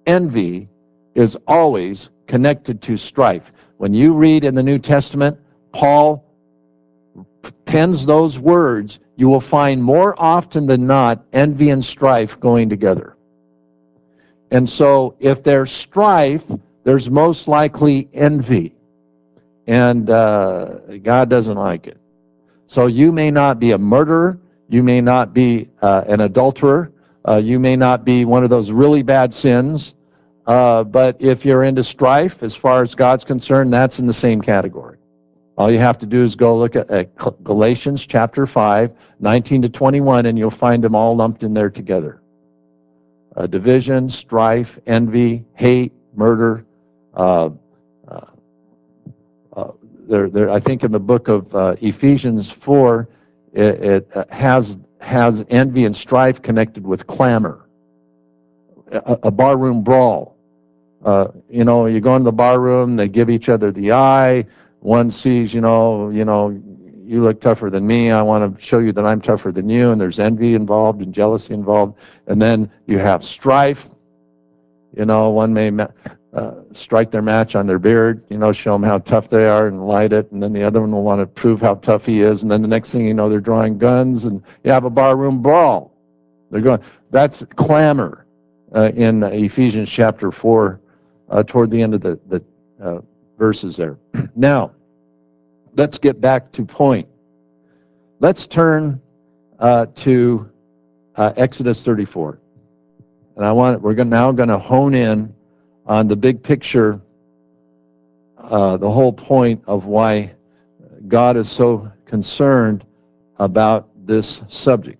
A: Envy is always connected to strife. When you read in the New Testament, Paul pens those words, you will find more often than not envy and strife going together. And so if there's strife, there's most likely envy. And uh, God doesn't like it. So you may not be a murderer. You may not be uh, an adulterer. Uh, you may not be one of those really bad sins. Uh, but if you're into strife, as far as God's concerned, that's in the same category. All you have to do is go look at, at Galatians chapter five, nineteen to twenty-one, and you'll find them all lumped in there together. Uh, division, strife, envy, hate, murder. Uh, uh, uh, there, there, I think in the book of uh, Ephesians four, it, it has, has envy and strife connected with clamor, a, a barroom brawl. Uh, you know, you go into the bar room, they give each other the eye. One sees, you know, you know, you look tougher than me. I want to show you that I'm tougher than you. And there's envy involved and jealousy involved. And then you have strife. You know, one may uh, strike their match on their beard, you know, show them how tough they are and light it. And then the other one will want to prove how tough he is. And then the next thing you know, they're drawing guns and you have a barroom brawl. They're going, that's clamor uh, in Ephesians chapter four. Uh, toward the end of the, the uh, verses there. Now, let's get back to point. Let's turn uh, to uh, Exodus thirty-four. And I want we're gonna, now going to hone in on the big picture, uh, the whole point of why God is so concerned about this subject.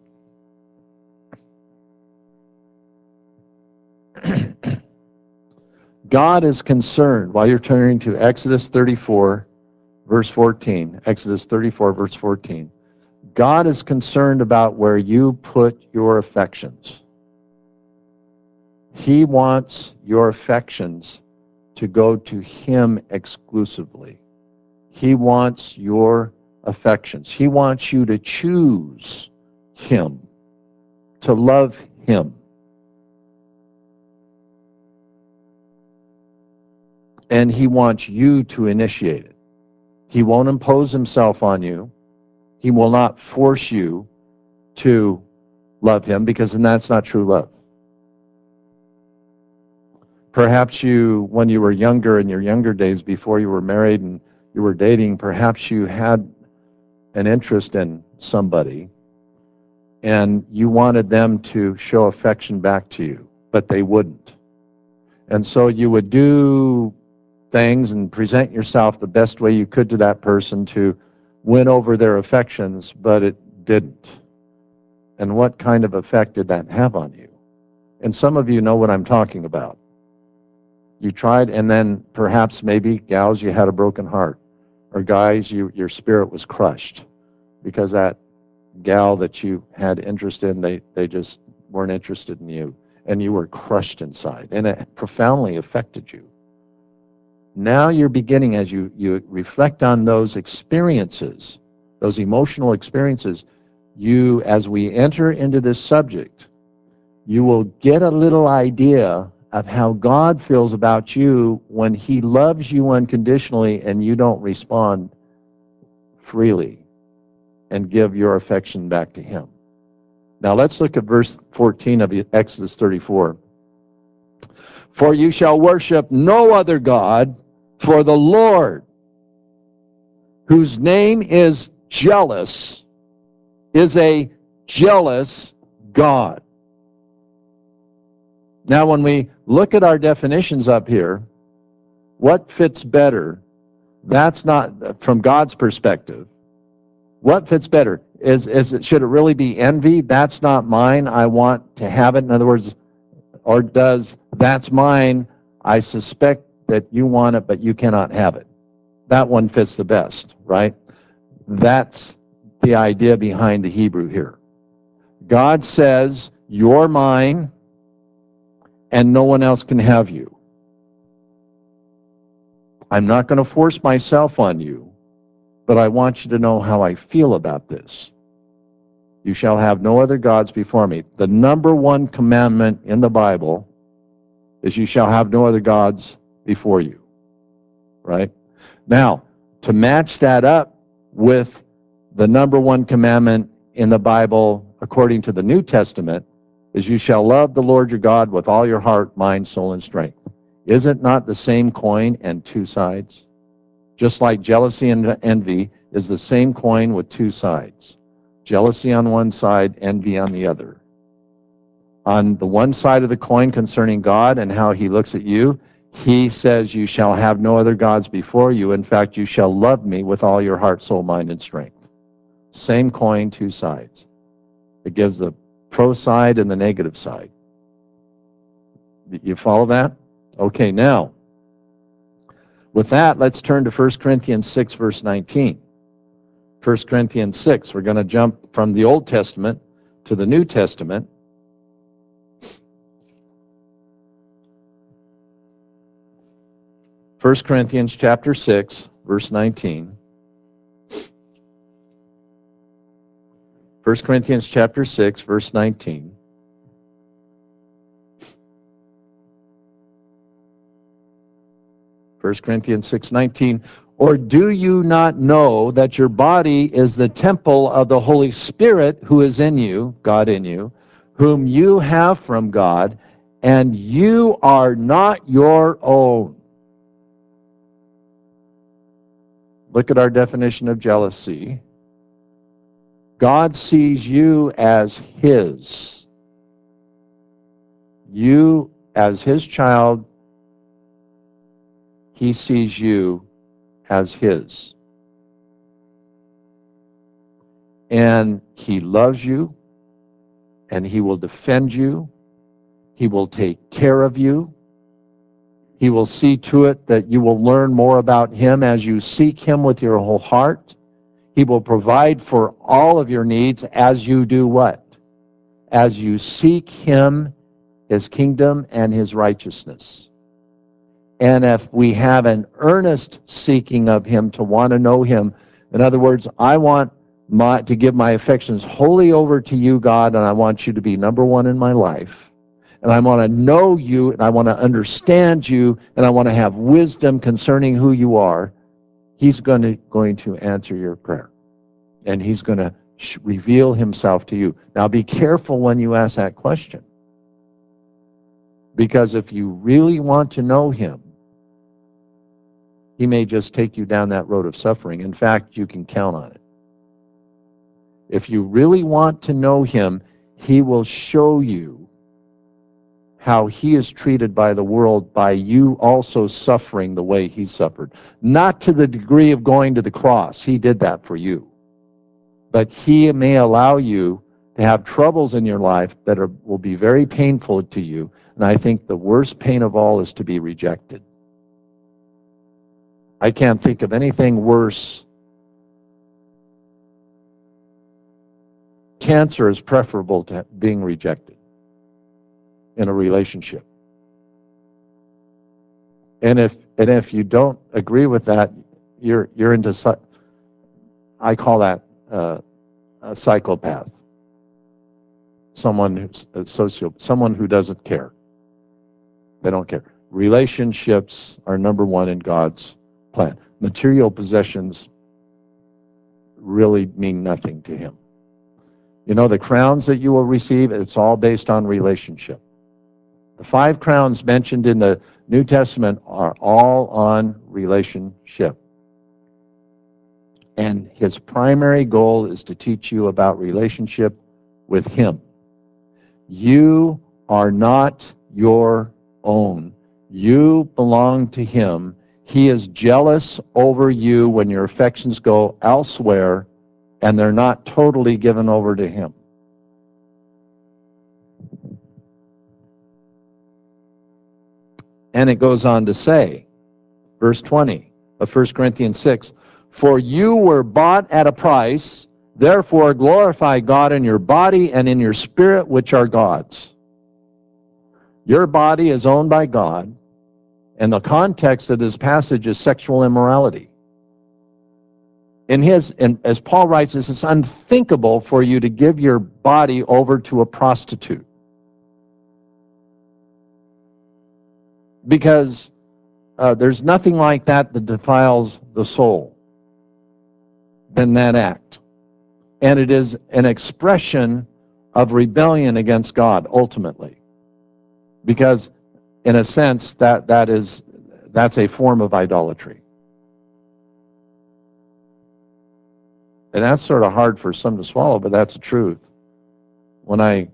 A: God is concerned, while you're turning to Exodus thirty-four, verse fourteen, Exodus thirty-four, verse fourteen, God is concerned about where you put your affections. He wants your affections to go to Him exclusively. He wants your affections. He wants you to choose Him, to love Him. And He wants you to initiate it. He won't impose Himself on you. He will not force you to love Him, because then that's not true love. Perhaps you, when you were younger, in your younger days, before you were married and you were dating, perhaps you had an interest in somebody and you wanted them to show affection back to you, but they wouldn't. And so you would do things and present yourself the best way you could to that person to win over their affections, but it didn't. And what kind of effect did that have on you? And some of you know what I'm talking about. You tried, and then perhaps maybe, gals, you had a broken heart. Or guys, you, your spirit was crushed because that gal that you had interest in, they, they just weren't interested in you. And you were crushed inside. And it profoundly affected you. Now you're beginning, as you, you reflect on those experiences, those emotional experiences, you, as we enter into this subject, you will get a little idea of how God feels about you when He loves you unconditionally and you don't respond freely and give your affection back to Him. Now let's look at verse fourteen of Exodus thirty-four. For you shall worship no other God, for the Lord, whose name is jealous, is a jealous God. Now, when we look at our definitions up here, what fits better? That's not, from God's perspective, what fits better? Is, is it, should it really be envy? That's not mine, I want to have it. In other words, or does that's mine, I suspect that you want it, but you cannot have it? That one fits the best, right? That's the idea behind the Hebrew here. God says, you're mine, and no one else can have you. I'm not going to force myself on you, but I want you to know how I feel about this. You shall have no other gods before me. The number one commandment in the Bible is you shall have no other gods before you, right? Now, to match that up with the number one commandment in the Bible, according to the New Testament, is you shall love the Lord your God with all your heart, mind, soul, and strength. Is it not the same coin and two sides? Just like jealousy and envy is the same coin with two sides. Jealousy on one side, envy on the other. On the one side of the coin concerning God and how he looks at you, he says, you shall have no other gods before you. In fact, you shall love me with all your heart, soul, mind, and strength. Same coin, two sides. It gives the pro side and the negative side. You follow that? Okay, now, with that, let's turn to First Corinthians six, verse nineteen. First Corinthians six, we're going to jump from the Old Testament to the New Testament. First Corinthians chapter six, verse nineteen. First Corinthians chapter six, verse nineteen. First Corinthians six nineteen, or do you not know that your body is the temple of the Holy Spirit who is in you, God in you, whom you have from God, and you are not your own? Look at our definition of jealousy. God sees you as his. You as his child, he sees you as his. And he loves you, and he will defend you. He will take care of you. He will see to it that you will learn more about him as you seek him with your whole heart. He will provide for all of your needs as you do what? As you seek him, his kingdom, and his righteousness. And if we have an earnest seeking of him to want to know him, in other words, I want my, to give my affections wholly over to you, God, and I want you to be number one in my life. And I want to know you, and I want to understand you, and I want to have wisdom concerning who you are. He's going to, going to answer your prayer. And he's going to reveal himself to you. Now be careful when you ask that question. Because if you really want to know him, he may just take you down that road of suffering. In fact, you can count on it. If you really want to know him, he will show you how he is treated by the world by you also suffering the way he suffered. Not to the degree of going to the cross. He did that for you. But he may allow you to have troubles in your life that are, will be very painful to you. And I think the worst pain of all is to be rejected. I can't think of anything worse. Cancer is preferable to being rejected in a relationship. And if and if you don't agree with that, you're you're into, I call that uh, a psychopath. Someone who's a socio, someone who doesn't care. They don't care. Relationships are number one in God's plan. Material possessions really mean nothing to him. You know, the crowns that you will receive, it's all based on relationship. The five crowns mentioned in the New Testament are all on relationship. And his primary goal is to teach you about relationship with him. You are not your own. You belong to him. He is jealous over you when your affections go elsewhere and they're not totally given over to him. And it goes on to say, verse twenty of First Corinthians six, for you were bought at a price, therefore glorify God in your body and in your spirit, which are God's. Your body is owned by God, and the context of this passage is sexual immorality. In his, and as Paul writes this, it's unthinkable for you to give your body over to a prostitute. Because uh, there's nothing like that that defiles the soul. than that act. And it is an expression of rebellion against God, ultimately. Because, in a sense, that, that is, that's a form of idolatry. And that's sort of hard for some to swallow, but that's the truth. When I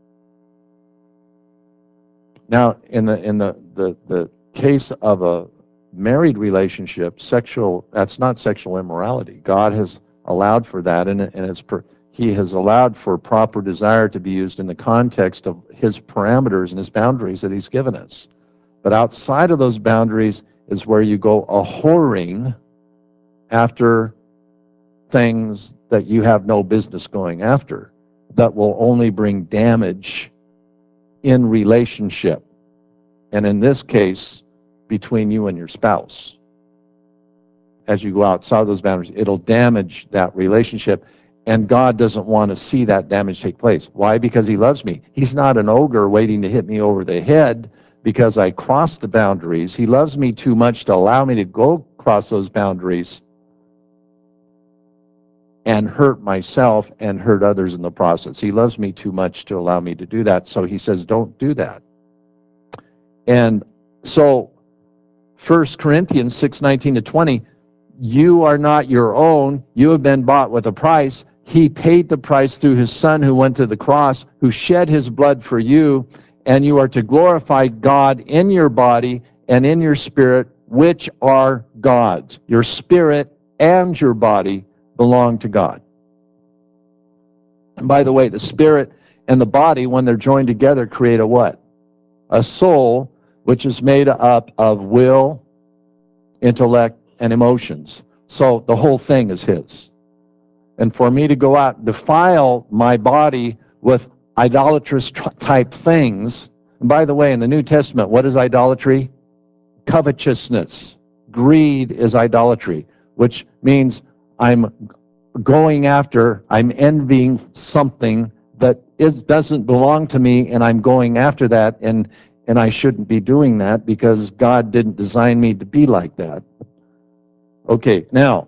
A: now in the in the, the, the case of a married relationship, sexual that's not sexual immorality. God has allowed for that, and, and it's per, He has allowed for proper desire to be used in the context of His parameters and His boundaries that He's given us. But outside of those boundaries is where you go a whoring after things that you have no business going after, that will only bring damage in relationship, and in this case, between you and your spouse. As you go outside those boundaries, it'll damage that relationship, and God doesn't want to see that damage take place. Why? Because He loves me. He's not an ogre waiting to hit me over the head because I crossed the boundaries. He loves me too much to allow me to go cross those boundaries and hurt myself and hurt others in the process. He loves me too much to allow me to do that, so He says, don't do that. And so, First Corinthians six nineteen to twenty, you are not your own, you have been bought with a price. He paid the price through His Son who went to the cross, who shed His blood for you, and you are to glorify God in your body and in your spirit, which are God's. Your spirit and your body belong to God. And by the way, the spirit and the body, when they're joined together, create a what? A soul, which is made up of will, intellect, and emotions. So the whole thing is His. And for me to go out and defile my body with idolatrous type things, and by the way, in the New Testament, what is idolatry? Covetousness. Greed is idolatry, which means I'm going after, I'm envying something that is doesn't belong to me, and I'm going after that, and and I shouldn't be doing that because God didn't design me to be like that. Okay, now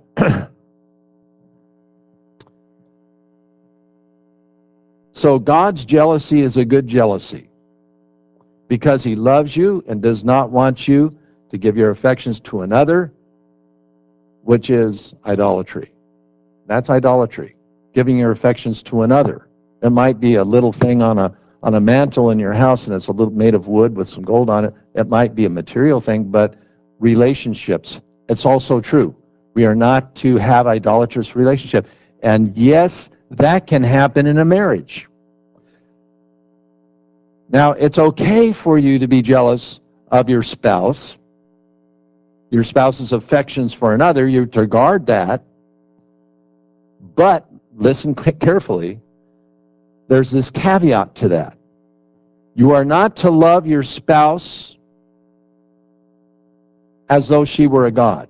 A: so God's jealousy is a good jealousy because He loves you and does not want you to give your affections to another, which is idolatry. That's idolatry, giving your affections to another. It might be a little thing on a on a mantle in your house, and it's a little made of wood with some gold on it. It might be a material thing, but relationships, it's also true. We are not to have idolatrous relationship. And yes, that can happen in a marriage. Now, it's okay for you to be jealous of your spouse, your spouse's affections for another. You're to guard that. But listen carefully, there's this caveat to that. You are not to love your spouse as though she were a god,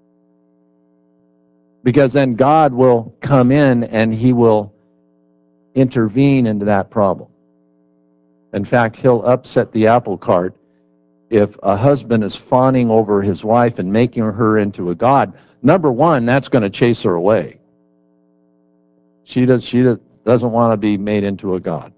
A: because then God will come in and He will intervene into that problem. In fact, He'll upset the apple cart if a husband is fawning over his wife and making her into a god. Number one, that's going to chase her away. She does. She doesn't want to be made into a god.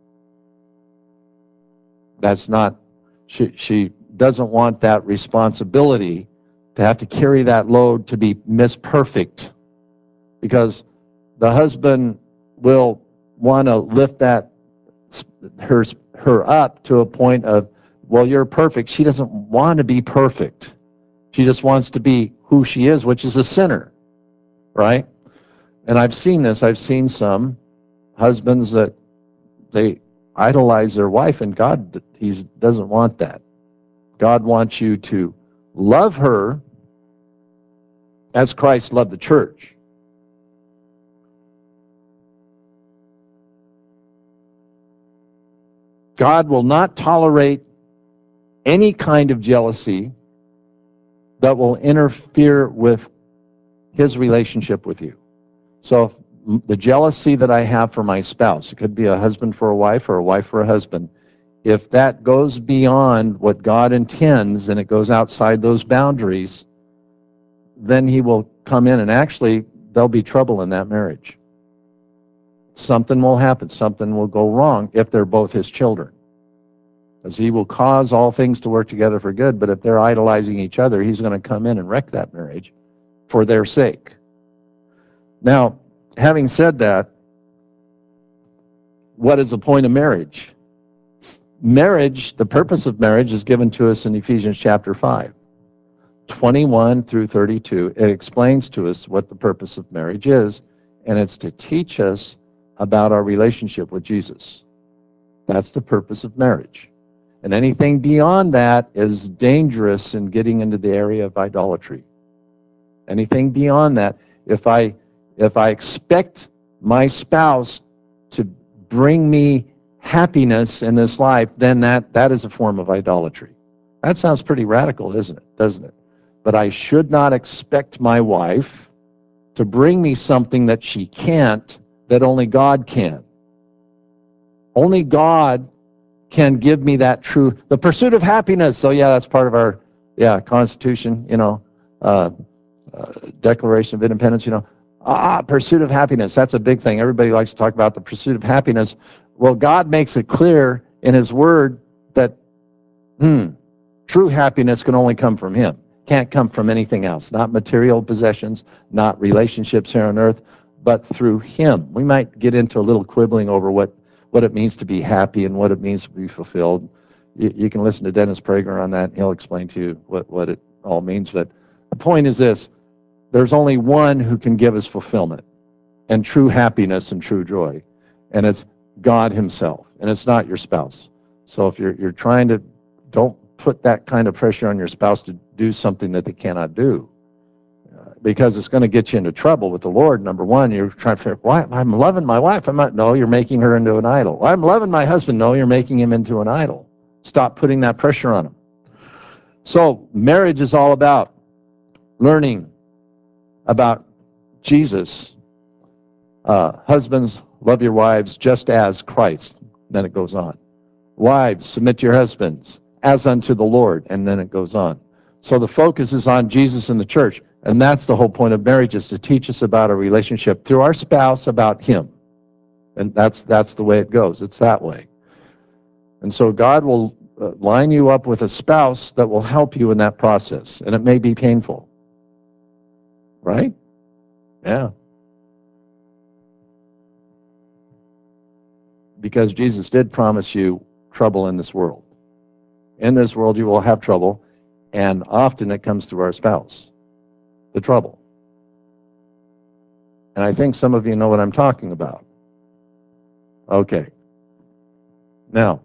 A: That's not. She she doesn't want that responsibility to have to carry that load to be Miss Perfect, because the husband will want to lift that her her up to a point of, well, you're perfect. She doesn't want to be perfect. She just wants to be who she is, which is a sinner, right? And I've seen this. I've seen some husbands that they idolize their wife, and God He doesn't want that. God wants you to love her as Christ loved the church. God will not tolerate any kind of jealousy that will interfere with His relationship with you. So the jealousy that I have for my spouse, it could be a husband for a wife or a wife for a husband, if that goes beyond what God intends and it goes outside those boundaries, then He will come in. And actually, there'll be trouble in that marriage. Something will happen. Something will go wrong if they're both his children. Because he will cause all things to work together for good, but if they're idolizing each other, he's going to come in and wreck that marriage for their sake. Now, having said that, what is the point of marriage? Marriage, the purpose of marriage is given to us in Ephesians chapter five, twenty-one through thirty-two. It explains to us what the purpose of marriage is, and it's to teach us about our relationship with Jesus. That's the purpose of marriage. And anything beyond that is dangerous in getting into the area of idolatry. Anything beyond that, if I if I expect my spouse to bring me happiness in this life, then that, that is a form of idolatry. That sounds pretty radical, isn't it? Doesn't it? But I should not expect my wife to bring me something that she can't, that only God can. Only God can give me that true, the pursuit of happiness. So yeah, that's part of our, yeah, Constitution, you know, uh, uh, Declaration of Independence, you know. Ah, pursuit of happiness. That's a big thing. Everybody likes to talk about the pursuit of happiness. Well, God makes it clear in his word that, hmm, true happiness can only come from him. Can't come from anything else. Not material possessions, not relationships here on earth, but through him. We might get into a little quibbling over what, what it means to be happy and what it means to be fulfilled. You, you can listen to Dennis Prager on that. He'll explain to you what, what it all means. But the point is this. There's only one who can give us fulfillment and true happiness and true joy, and it's God himself, and it's not your spouse. So if you're, you're trying to, don't put that kind of pressure on your spouse to do something that they cannot do, uh, because it's going to get you into trouble with the Lord. Number one, you're trying to figure, why, I'm loving my wife. I'm not, no, you're making her into an idol. I'm loving my husband. No, you're making him into an idol. Stop putting that pressure on him. So marriage is all about learning about Jesus. Uh, husbands, love your wives just as Christ. Then it goes on. Wives, submit to your husbands as unto the Lord. And then it goes on. So the focus is on Jesus and the church. And that's the whole point of marriage, is to teach us about our relationship through our spouse, about him. And that's, that's the way it goes. It's that way. And so God will uh, line you up with a spouse that will help you in that process. And it may be painful. Right? Yeah. Because Jesus did promise you trouble in this world. In this world you will have trouble, and often it comes through our spouse, the trouble. And I think some of you know what I'm talking about. Okay. Now,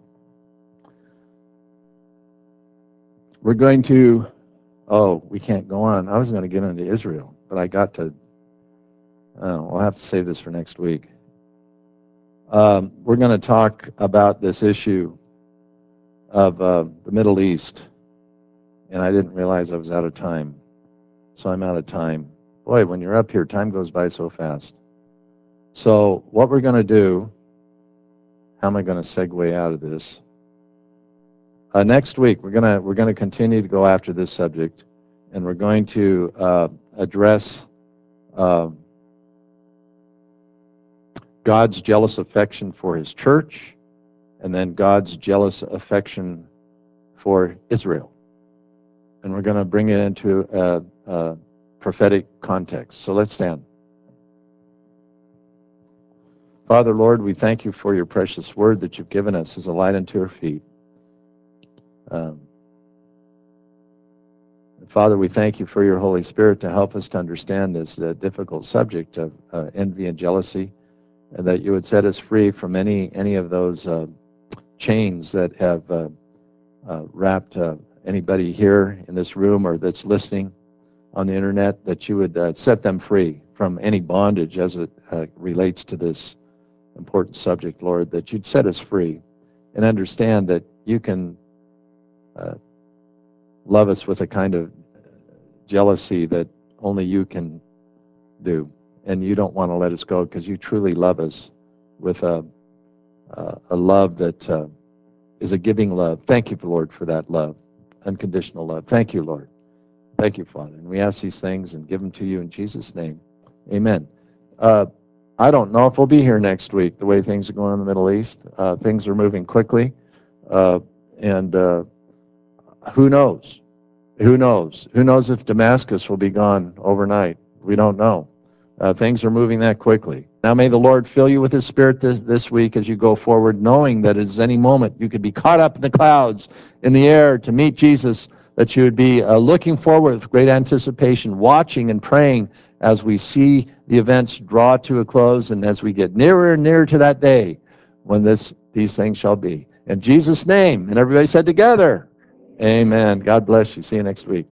A: we're going to, oh, we can't go on. I was going to get into Israel, but I got to, oh, we'll have to save this for next week. Um, we're going to talk about this issue of uh, the Middle East, and I didn't realize I was out of time, so I'm out of time. Boy, when you're up here, time goes by so fast. So what we're going to do, how am I going to segue out of this? Uh, next week, we're going to we're going to continue to go after this subject, and we're going to uh, address uh, God's jealous affection for his church, and then God's jealous affection for Israel. And we're going to bring it into a, a prophetic context. So let's stand. Father, Lord, we thank you for your precious word that you've given us as a light unto our feet. Um, Father, we thank you for your Holy Spirit to help us to understand this uh, difficult subject of uh, envy and jealousy, and that you would set us free from any, any of those uh, chains that have uh, uh, wrapped uh, anybody here in this room or that's listening on the internet, that you would uh, set them free from any bondage as it uh, relates to this important subject, Lord, that you'd set us free and understand that you can uh, love us with a kind of jealousy that only you can do. And you don't want to let us go because you truly love us with a, uh, a love that uh, is a giving love. Thank you, Lord, for that love, unconditional love. Thank you, Lord. Thank you, Father. And we ask these things and give them to you in Jesus' name. Amen. Uh, I don't know if we'll be here next week, the way things are going in the Middle East. Uh, things are moving quickly. Uh, and uh, who knows? Who knows? Who knows if Damascus will be gone overnight? We don't know. Uh, things are moving that quickly. Now may the Lord fill you with His Spirit this, this week as you go forward, knowing that at any moment you could be caught up in the clouds, in the air, to meet Jesus, that you would be uh, looking forward with great anticipation, watching and praying as we see the events draw to a close and as we get nearer and nearer to that day when this these things shall be. In Jesus' name, and everybody said together, amen. God bless you. See you next week.